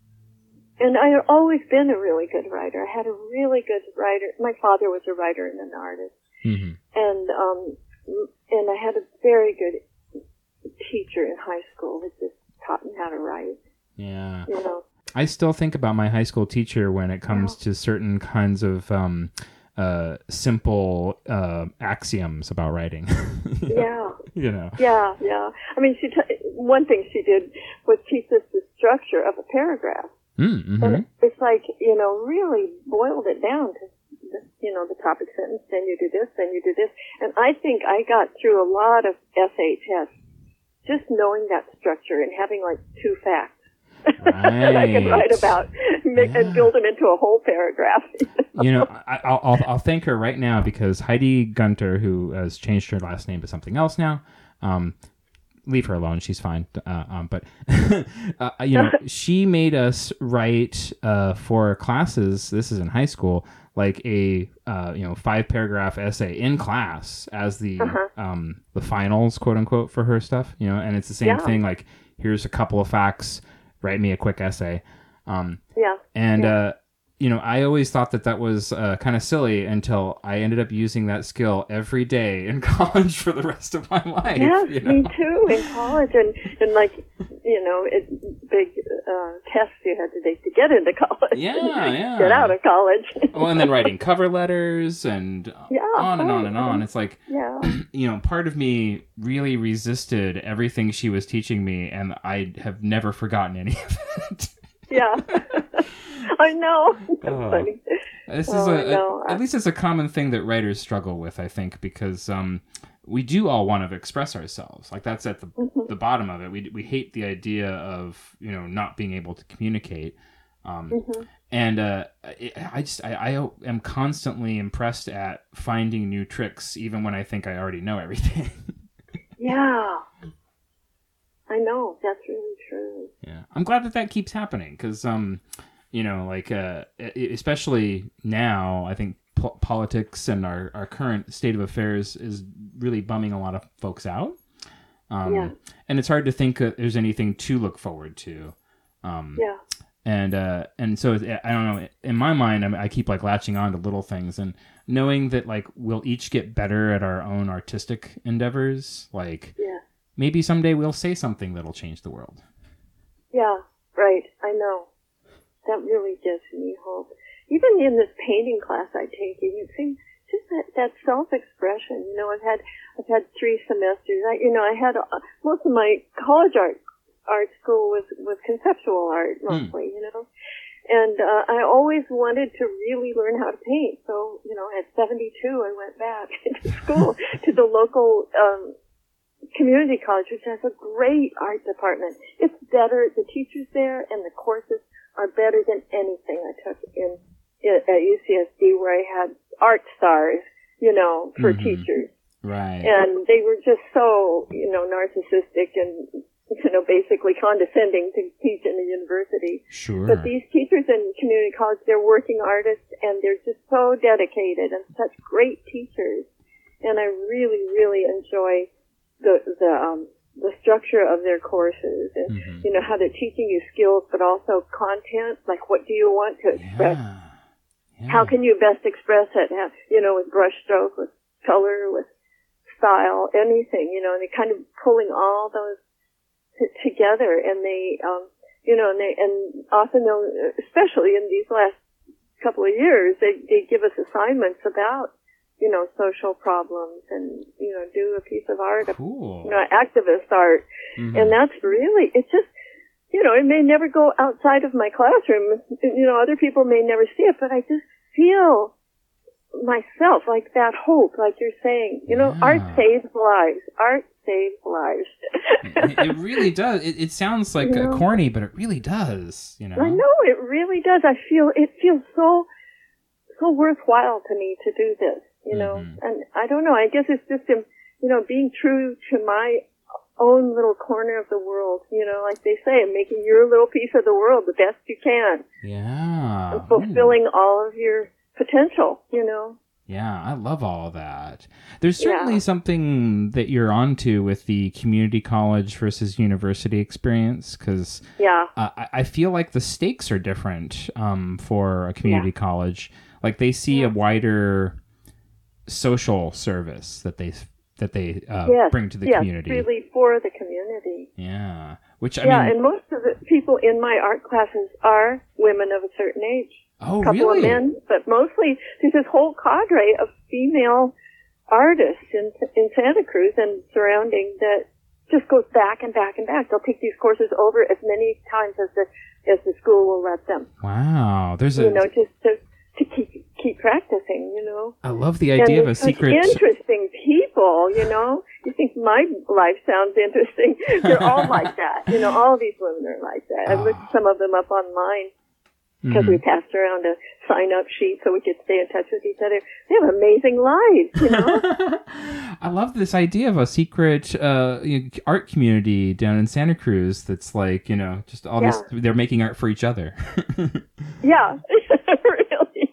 Speaker 4: and I had always been a really good writer. I had a really good writer. My father was a writer and an artist,
Speaker 3: Mm-hmm.
Speaker 4: and um, and I had a very good teacher in high school who just taught me how to write.
Speaker 3: Yeah.
Speaker 4: You know.
Speaker 3: I still think about my high school teacher when it comes to certain kinds of um, uh, simple uh, axioms about writing.
Speaker 4: Yeah.
Speaker 3: You know.
Speaker 4: Yeah, yeah. I mean, she t- one thing she did was teach us the structure of a paragraph.
Speaker 3: Mm-hmm.
Speaker 4: And it's like, you know, really boiled it down to, the, you know, the topic sentence, then you do this, then you do this. And I think I got through a lot of essay tests just knowing that structure and having like two facts. that I could
Speaker 3: Right.
Speaker 4: write about make,
Speaker 3: Yeah.
Speaker 4: and build them into a whole paragraph.
Speaker 3: You know, I, I'll, I'll I'll thank her right now because Heidi Gunter, who has changed her last name to something else now, um, leave her alone. She's fine. Uh, um, but uh, you know, she made us write uh, for classes. This is in high school, like a uh, you know five paragraph essay in class as the
Speaker 4: Uh-huh.
Speaker 3: um, the finals, quote unquote, for her stuff. You know, and it's the same
Speaker 4: Yeah.
Speaker 3: thing. Like, here's a couple of facts. Write me a quick essay. Um,
Speaker 4: Yeah.
Speaker 3: and,
Speaker 4: Yeah.
Speaker 3: uh, you know, I always thought that that was uh, kind of silly until I ended up using that skill every day in college for the rest of my life.
Speaker 4: Yes,
Speaker 3: you know?
Speaker 4: me too, in college. And, and like, you know, it, big uh, tests you had to take to get into college.
Speaker 3: Yeah, yeah.
Speaker 4: Get out of college.
Speaker 3: Well, and then writing cover letters and
Speaker 4: Yeah,
Speaker 3: on and on and
Speaker 4: oh,
Speaker 3: on. It's like,
Speaker 4: Yeah.
Speaker 3: you know, part of me really resisted everything she was teaching me, and I have never forgotten any of it.
Speaker 4: Yeah. I know. That's
Speaker 3: Oh.
Speaker 4: funny.
Speaker 3: This is
Speaker 4: Oh,
Speaker 3: a,
Speaker 4: I know.
Speaker 3: a- at least it's a common thing that writers struggle with, I think, because um, we do all want to express ourselves. Like, that's at the
Speaker 4: Mm-hmm.
Speaker 3: the bottom of it. We we hate the idea of, you know, not being able to communicate. Um,
Speaker 4: Mm-hmm.
Speaker 3: And uh, it, I just I, I am constantly impressed at finding new tricks, even when I think I already know everything.
Speaker 4: Yeah. I know. That's really true.
Speaker 3: Yeah, I'm glad that that keeps happening because, um, you know, like uh, e- especially now, I think po- politics and our, our current state of affairs is really bumming a lot of folks out. Um,
Speaker 4: Yeah.
Speaker 3: And it's hard to think that there's anything to look forward to. Um,
Speaker 4: Yeah.
Speaker 3: And uh, and so I don't know. In my mind, I, I keep like latching on to little things and knowing that like we'll each get better at our own artistic endeavors. Like
Speaker 4: Yeah.
Speaker 3: maybe someday we'll say something that'll change the world.
Speaker 4: Yeah. Right. I know. That really gives me hope. Even in this painting class I take, it seems just that, that self-expression. You know, I've had I've had three semesters. I, you know, I had uh, most of my college art art school was was conceptual art mostly. You know, and uh, I always wanted to really learn how to paint. So, you know, at seventy-two, I went back to school to the local um, community college, which has a great art department. It's better. The teachers there and the courses are better than anything I took in, in at U C S D, where I had art stars, you know, for
Speaker 3: Mhm.
Speaker 4: teachers.
Speaker 3: Right.
Speaker 4: And they were just so, you know, narcissistic and, you know, basically condescending to teach in a university.
Speaker 3: Sure.
Speaker 4: But these teachers in community college, they're working artists, and they're just so dedicated and such great teachers. And I really, really enjoy the the um, the structure of their courses, and
Speaker 3: Mhm.
Speaker 4: you know how they're teaching you skills, but also content. Like, what do you want to express?
Speaker 3: Yeah. Yeah.
Speaker 4: How can you best express it? How, you know, with brushstroke, with color, with style, anything. You know, and they're kind of pulling all those t- together, and they, um, you know, and they, and often they'll, especially in these last couple of years, they, they give us assignments about, you know, social problems and, you know, do a piece of art,
Speaker 3: Cool.
Speaker 4: you know, activist art.
Speaker 3: Mhm.
Speaker 4: And that's really, it's just, you know, it may never go outside of my classroom. You know, other people may never see it, but I just feel myself like that hope, like you're saying. You know,
Speaker 3: Yeah.
Speaker 4: art saves lives. Art saves lives.
Speaker 3: it, it really does. It, it sounds like
Speaker 4: You
Speaker 3: uh,
Speaker 4: know?
Speaker 3: corny, but it really does. You know.
Speaker 4: I know, it really does. I feel, it feels so, so worthwhile to me to do this, you know.
Speaker 3: Mhm.
Speaker 4: And I don't know, I guess it's just, um, you know, being true to my own little corner of the world, you know, like they say, making your little piece of the world the best you can,
Speaker 3: Yeah.
Speaker 4: and fulfilling all of your potential, you know.
Speaker 3: Yeah, I love all of that. There's certainly
Speaker 4: Yeah.
Speaker 3: something that you're onto with the community college versus university experience, because
Speaker 4: Yeah.
Speaker 3: uh, I I feel like the stakes are different um, for a community
Speaker 4: Yeah.
Speaker 3: college. Like they see
Speaker 4: Yeah.
Speaker 3: a wider social service that they that they uh,
Speaker 4: Yes.
Speaker 3: bring to the
Speaker 4: yes,
Speaker 3: community.
Speaker 4: really for the community.
Speaker 3: Yeah, which I
Speaker 4: yeah,
Speaker 3: mean,
Speaker 4: and most of the people in my art classes are women of a certain age.
Speaker 3: oh
Speaker 4: A couple
Speaker 3: really?
Speaker 4: of men, but mostly there's this whole cadre of female artists in in Santa Cruz and surrounding that just goes back and back and back. They'll take these courses over as many times as the as the school will let them.
Speaker 3: Wow, there's a.
Speaker 4: You know, just to to keep keep practicing. You know,
Speaker 3: I love the idea
Speaker 4: and
Speaker 3: of a
Speaker 4: they're such
Speaker 3: secret.
Speaker 4: interesting people. You know, you think my life sounds interesting? They're all like that. You know, all these women are like that. I've looked some of them up online. Because
Speaker 3: Mhm.
Speaker 4: we passed around a sign-up sheet so we could stay in touch with each other. They have amazing lives, you know?
Speaker 3: I love this idea of a secret uh, you know, art community down in Santa Cruz that's like, you know, just all
Speaker 4: Yeah.
Speaker 3: this, they're making art for each other.
Speaker 4: Yeah, really.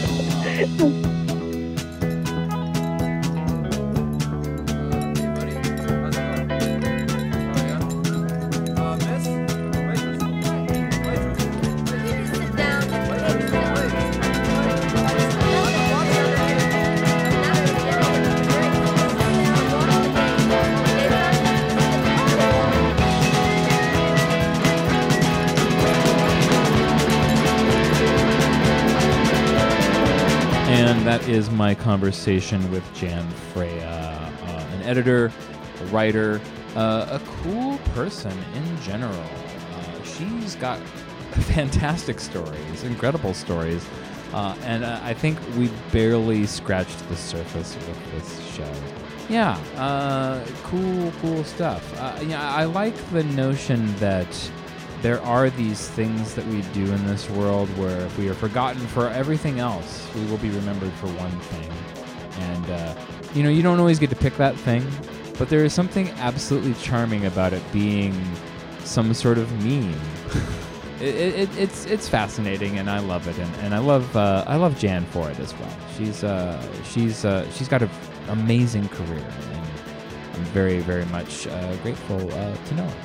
Speaker 1: And that is my conversation with Jan Freya, uh, an editor, a writer, uh, a cool person in general. Uh, she's got fantastic stories, incredible stories, uh, and uh, I think we barely scratched the surface with this show. Yeah, uh, cool, cool stuff. Uh, yeah, I like the notion that there are these things that we do in this world where if we are forgotten for everything else, we will be remembered for one thing. And, uh, you know, you don't always get to pick that thing, but there is something absolutely charming about it being some sort of meme. it, it, it's it's fascinating, and I love it, and, and I love uh, I love Jan for it as well. She's uh, she's uh, she's got an amazing career, and I'm very very much uh, grateful uh, to know her.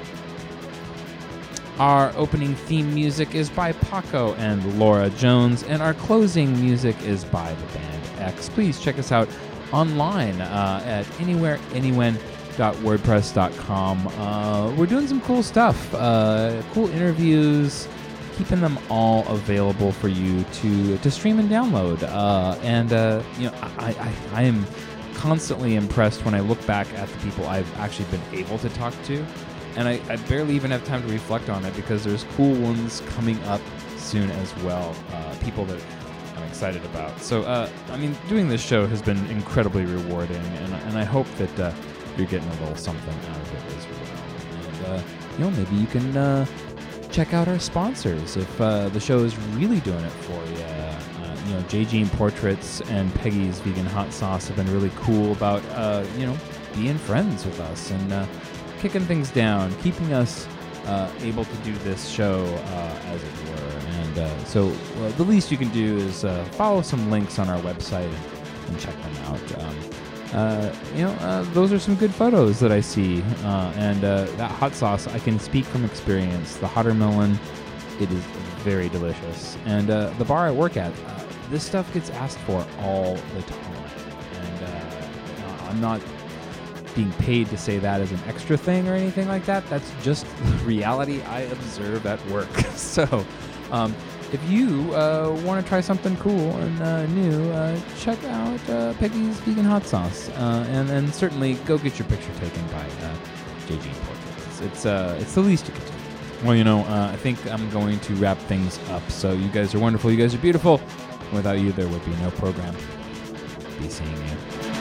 Speaker 1: Our opening theme music is by Paco and Laura Jones, and our closing music is by the band X. Please check us out online uh, at anywhere, anyone dot wordpress dot com. Uh, we're doing some cool stuff, uh, cool interviews, keeping them all available for you to to stream and download. Uh, and uh, you know, I, I I am constantly impressed when I look back at the people I've actually been able to talk to. And I, I barely even have time to reflect on it because there's cool ones coming up soon as well. Uh, people that I'm excited about. So, uh, I mean, doing this show has been incredibly rewarding, and, and I hope that uh, you're getting a little something out of it as well. And, uh, you know, maybe you can uh, check out our sponsors if uh, the show is really doing it for you. Uh, you know, J. Jean Portraits and Peggy's Vegan Hot Sauce have been really cool about, uh, you know, being friends with us and uh, kicking things down, keeping us uh, able to do this show, uh, as it were. And uh, so uh, the least you can do is uh, follow some links on our website and, and check them out. Um, uh, you know, uh, those are some good photos that I see. Uh, and uh, that hot sauce, I can speak from experience. The Hottermelon, it is very delicious. And uh, the bar I work at, uh, this stuff gets asked for all the time. And uh, I'm not being paid to say that as an extra thing or anything like that. That's just the reality I observe at work. So um, if you uh, want to try something cool and uh, new, uh, check out uh, Peggy's Vegan Hot Sauce, uh, and and certainly go get your picture taken by uh, J G Portraits. It's uh, it's the least you can do. Well, you know, uh, I think I'm going to wrap things up. So you guys are wonderful. You guys are beautiful. Without you, there would be no program. Be seeing you.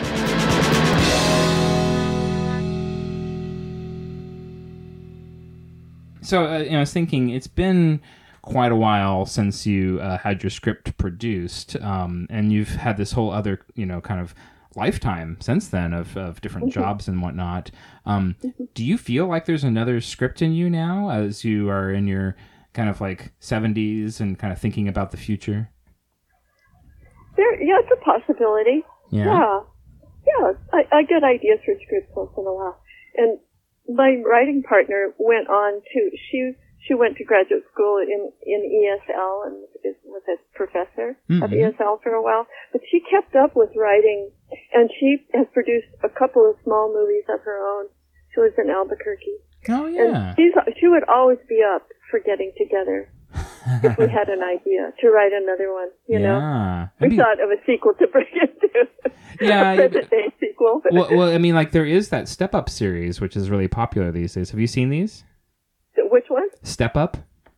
Speaker 1: So, uh, you know, I was thinking it's been quite a while since you uh, had your script produced, um, and you've had this whole other, you know, kind of lifetime since then of, of different mm-hmm. jobs and whatnot. Um, mm-hmm. Do you feel like there's another script in you now as you are in your kind of like seventies and kind of thinking about the future?
Speaker 4: There, yeah, it's a possibility. Yeah. Yeah. yeah I, I get ideas for scripts once in a while. And my writing partner went on to, she she went to graduate school in, in E S L and is, was a professor mm-hmm. of E S L for a while. But she kept up with writing, and she has produced a couple of small movies of her own. She lives in Albuquerque.
Speaker 1: Oh, yeah.
Speaker 4: And she's, she would always be up for getting together if we had an idea to write another one, you
Speaker 1: yeah.
Speaker 4: know. We
Speaker 1: be...
Speaker 4: thought of a sequel to bring it to.
Speaker 1: Yeah.
Speaker 4: A present-day sequel.
Speaker 1: well, well, I mean, like, there is that Step Up series, which is really popular these days. Have you seen these?
Speaker 4: Which one?
Speaker 1: Step Up.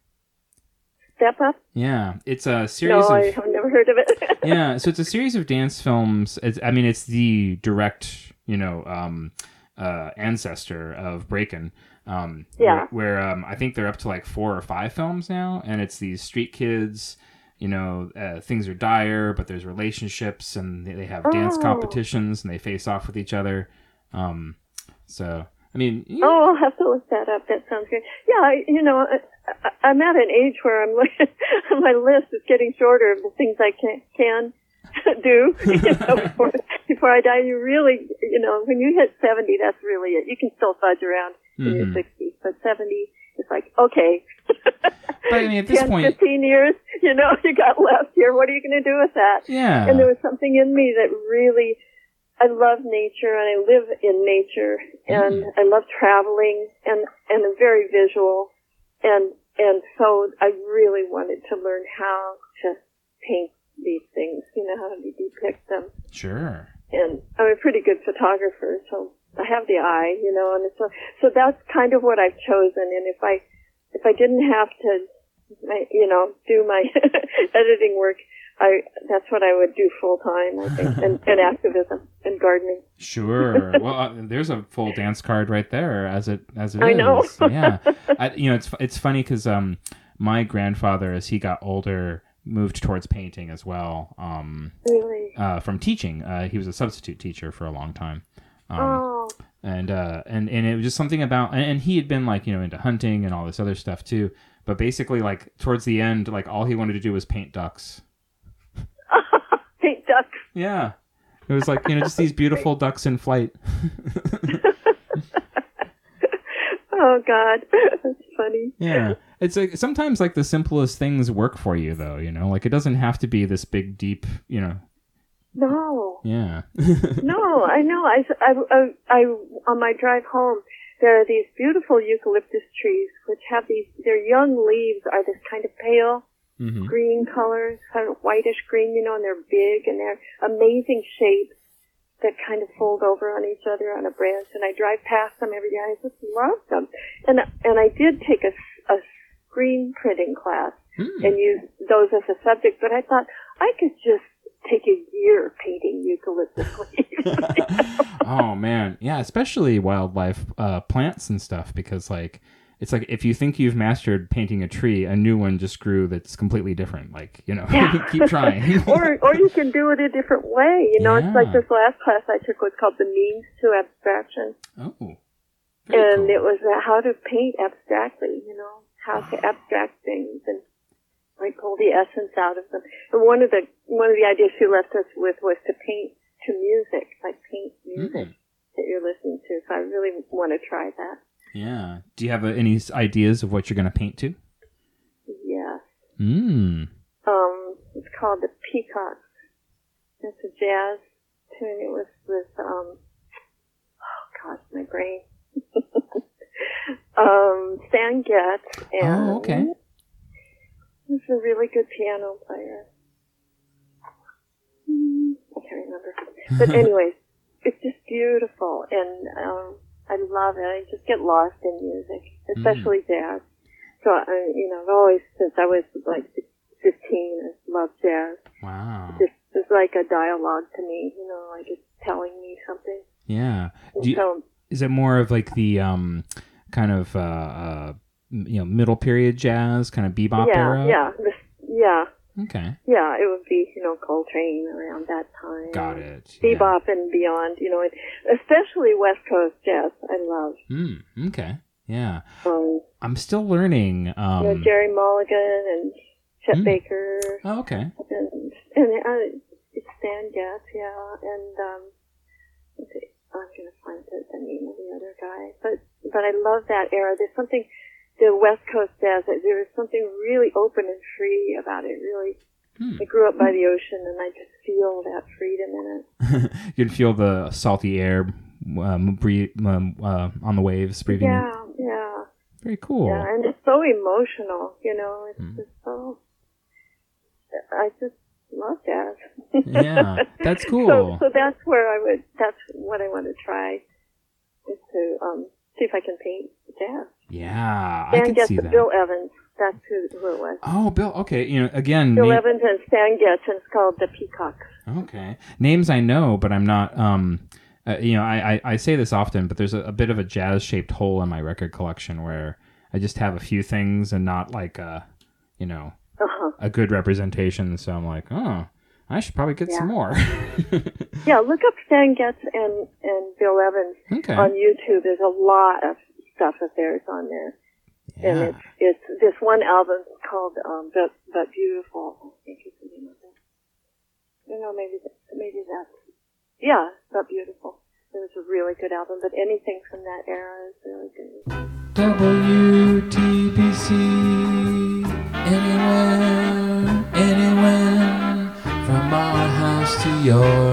Speaker 4: Step Up?
Speaker 1: Yeah. It's a series
Speaker 4: no,
Speaker 1: of...
Speaker 4: I have never heard of it.
Speaker 1: Yeah, so it's a series of dance films. It's, I mean, it's the direct, you know, um, uh, ancestor of Breakin'. Um,
Speaker 4: yeah.
Speaker 1: Where, where um, I think they're up to like four or five films now, and it's these street kids, you know, uh, things are dire, but there's relationships, and they, they have dance
Speaker 4: oh.
Speaker 1: competitions, and they face off with each other. Um, so, I mean... You...
Speaker 4: Oh, I'll have to look that up. That sounds good. Yeah, I, you know, I, I, I'm at an age where I'm like, my list is getting shorter of the things I can, can do you know, before, before I die. You really, you know, when you hit seventy, that's really it. You can still fudge around in mm-hmm. your sixties, but seventy is like, okay.
Speaker 1: But I mean, at this
Speaker 4: ten,
Speaker 1: point...
Speaker 4: fifteen years, you know, you got left here. What are you going to do with that?
Speaker 1: Yeah.
Speaker 4: And there was something in me that really... I love nature, and I live in nature, and mm. I love traveling, and, and I'm very visual, and, and so I really wanted to learn how to paint these things, you know, how to depict them.
Speaker 1: Sure.
Speaker 4: And I'm a pretty good photographer, so I have the eye, you know, and so, so that's kind of what I've chosen, and if I, if I didn't have to, you know, do my editing work, I that's what I would do full time, I think, and, and activism and gardening.
Speaker 1: Sure. Well, uh, there's a full dance card right there, as it as it
Speaker 4: I
Speaker 1: is.
Speaker 4: know.
Speaker 1: Yeah. I, you know, it's it's funny because um, my grandfather, as he got older, moved towards painting as well. Um,
Speaker 4: really.
Speaker 1: Uh, from teaching, uh, he was a substitute teacher for a long time. Um,
Speaker 4: oh.
Speaker 1: And uh, and and it was just something about, and, and he had been like you know into hunting and all this other stuff too. But basically, like towards the end, like all he wanted to do was paint ducks.
Speaker 4: Paint ducks.
Speaker 1: Yeah. It was like, you know, just these beautiful ducks in flight.
Speaker 4: Oh, God. That's funny.
Speaker 1: Yeah. It's like sometimes like the simplest things work for you, though, you know? Like it doesn't have to be this big, deep, you know.
Speaker 4: No.
Speaker 1: Yeah.
Speaker 4: No, I know. I, I, I, I, on my drive home, there are these beautiful eucalyptus trees, which have these, their young leaves are this kind of pale, Mm-hmm. green colors, kind of whitish green, you know, and they're big and they're amazing shapes that kind of fold over on each other on a branch. And I drive past them every day. I just love them. And and I did take a, a screen printing class mm. and use those as a subject, but I thought I could just take a year painting eucalyptus leaves.
Speaker 1: Oh man, yeah, especially wildlife uh, plants and stuff, because like. It's like if you think you've mastered painting a tree, a new one just grew that's completely different. Like, you know,
Speaker 4: yeah.
Speaker 1: keep trying.
Speaker 4: or or you can do it a different way. You know,
Speaker 1: yeah.
Speaker 4: it's like this last class I took was called The Means to Abstraction.
Speaker 1: Oh,
Speaker 4: and
Speaker 1: cool.
Speaker 4: it was uh, how to paint abstractly, you know, how to abstract things and like pull the essence out of them. And one of the one of the ideas she left us with was to paint to music, like paint music mm. that you're listening to. So I really want to try that.
Speaker 1: Yeah. Do you have uh, any ideas of what you're going to paint to?
Speaker 4: Yes.
Speaker 1: Mm.
Speaker 4: Um, it's called The Peacocks. It's a jazz tune. It was with, um, oh gosh, my brain. um, Stan Getz and...
Speaker 1: Oh, okay.
Speaker 4: He's a really good piano player. Hmm, I can't remember. But anyways, it's just beautiful, and um, I love it. I just get lost in music, especially mm. jazz. So, I, you know, I've always, since I was like fifteen, I've loved jazz.
Speaker 3: Wow.
Speaker 4: Just, it's like a dialogue to me, you know, like it's telling me something.
Speaker 3: Yeah. Do you,
Speaker 4: so,
Speaker 3: is it more of like the um, kind of, uh, uh, you know, middle period jazz, kind of bebop
Speaker 4: yeah,
Speaker 3: era?
Speaker 4: Yeah, this, yeah.
Speaker 3: Okay.
Speaker 4: Yeah, it would be, you know, Coltrane around that time.
Speaker 3: Got it.
Speaker 4: Bebop
Speaker 3: yeah.
Speaker 4: and beyond, you know, and especially West Coast jazz, I love.
Speaker 3: Mm, okay. Yeah.
Speaker 4: Um,
Speaker 3: I'm still learning. Um,
Speaker 4: you know, Jerry Mulligan and Chet
Speaker 3: mm.
Speaker 4: Baker.
Speaker 3: Oh, okay.
Speaker 4: And, and uh, it's Stan Getz, yeah. And um, let's see, I'm going to find the, the name of the other guy. But, but I love that era. There's something... The West Coast jazz, there was something really open and free about it, really. Hmm. I grew up by the ocean, and I just feel that freedom in it.
Speaker 3: You can feel the salty air um, breathe, um, uh, on the waves breathing
Speaker 4: Yeah,
Speaker 3: in.
Speaker 4: yeah.
Speaker 3: Very cool.
Speaker 4: Yeah, and it's so emotional, you know. It's
Speaker 3: hmm.
Speaker 4: just so... I just love jazz.
Speaker 3: Yeah, that's cool.
Speaker 4: So, so that's where I would... That's what I want to try, is to um, see if I can paint jazz.
Speaker 3: Yeah,
Speaker 4: Stan
Speaker 3: I can
Speaker 4: Getz
Speaker 3: see
Speaker 4: and
Speaker 3: that.
Speaker 4: Bill Evans. That's who, who it was.
Speaker 3: Oh, Bill. Okay, you know, again,
Speaker 4: Bill
Speaker 3: name,
Speaker 4: Evans and Stan Getz, and it's called The Peacocks.
Speaker 3: Okay, names I know, but I'm not. Um, uh, you know, I, I, I say this often, but there's a, a bit of a jazz-shaped hole in my record collection where I just have a few things and not like a, you know,
Speaker 4: uh-huh.
Speaker 3: a good representation. So I'm like, oh, I should probably get
Speaker 4: yeah.
Speaker 3: some more.
Speaker 4: Yeah, look up Stan Getz and and Bill Evans
Speaker 3: okay.
Speaker 4: on YouTube. There's a lot of stuff of theirs on there.
Speaker 3: Yeah.
Speaker 4: And it's, it's this one album called um, But, but Beautiful, I think is the name of it. You know, maybe, that, maybe that's, yeah, But Beautiful. It was a really good album, but anything from that era is really good.
Speaker 5: W T B C, anywhere, anywhere, from our house to yours.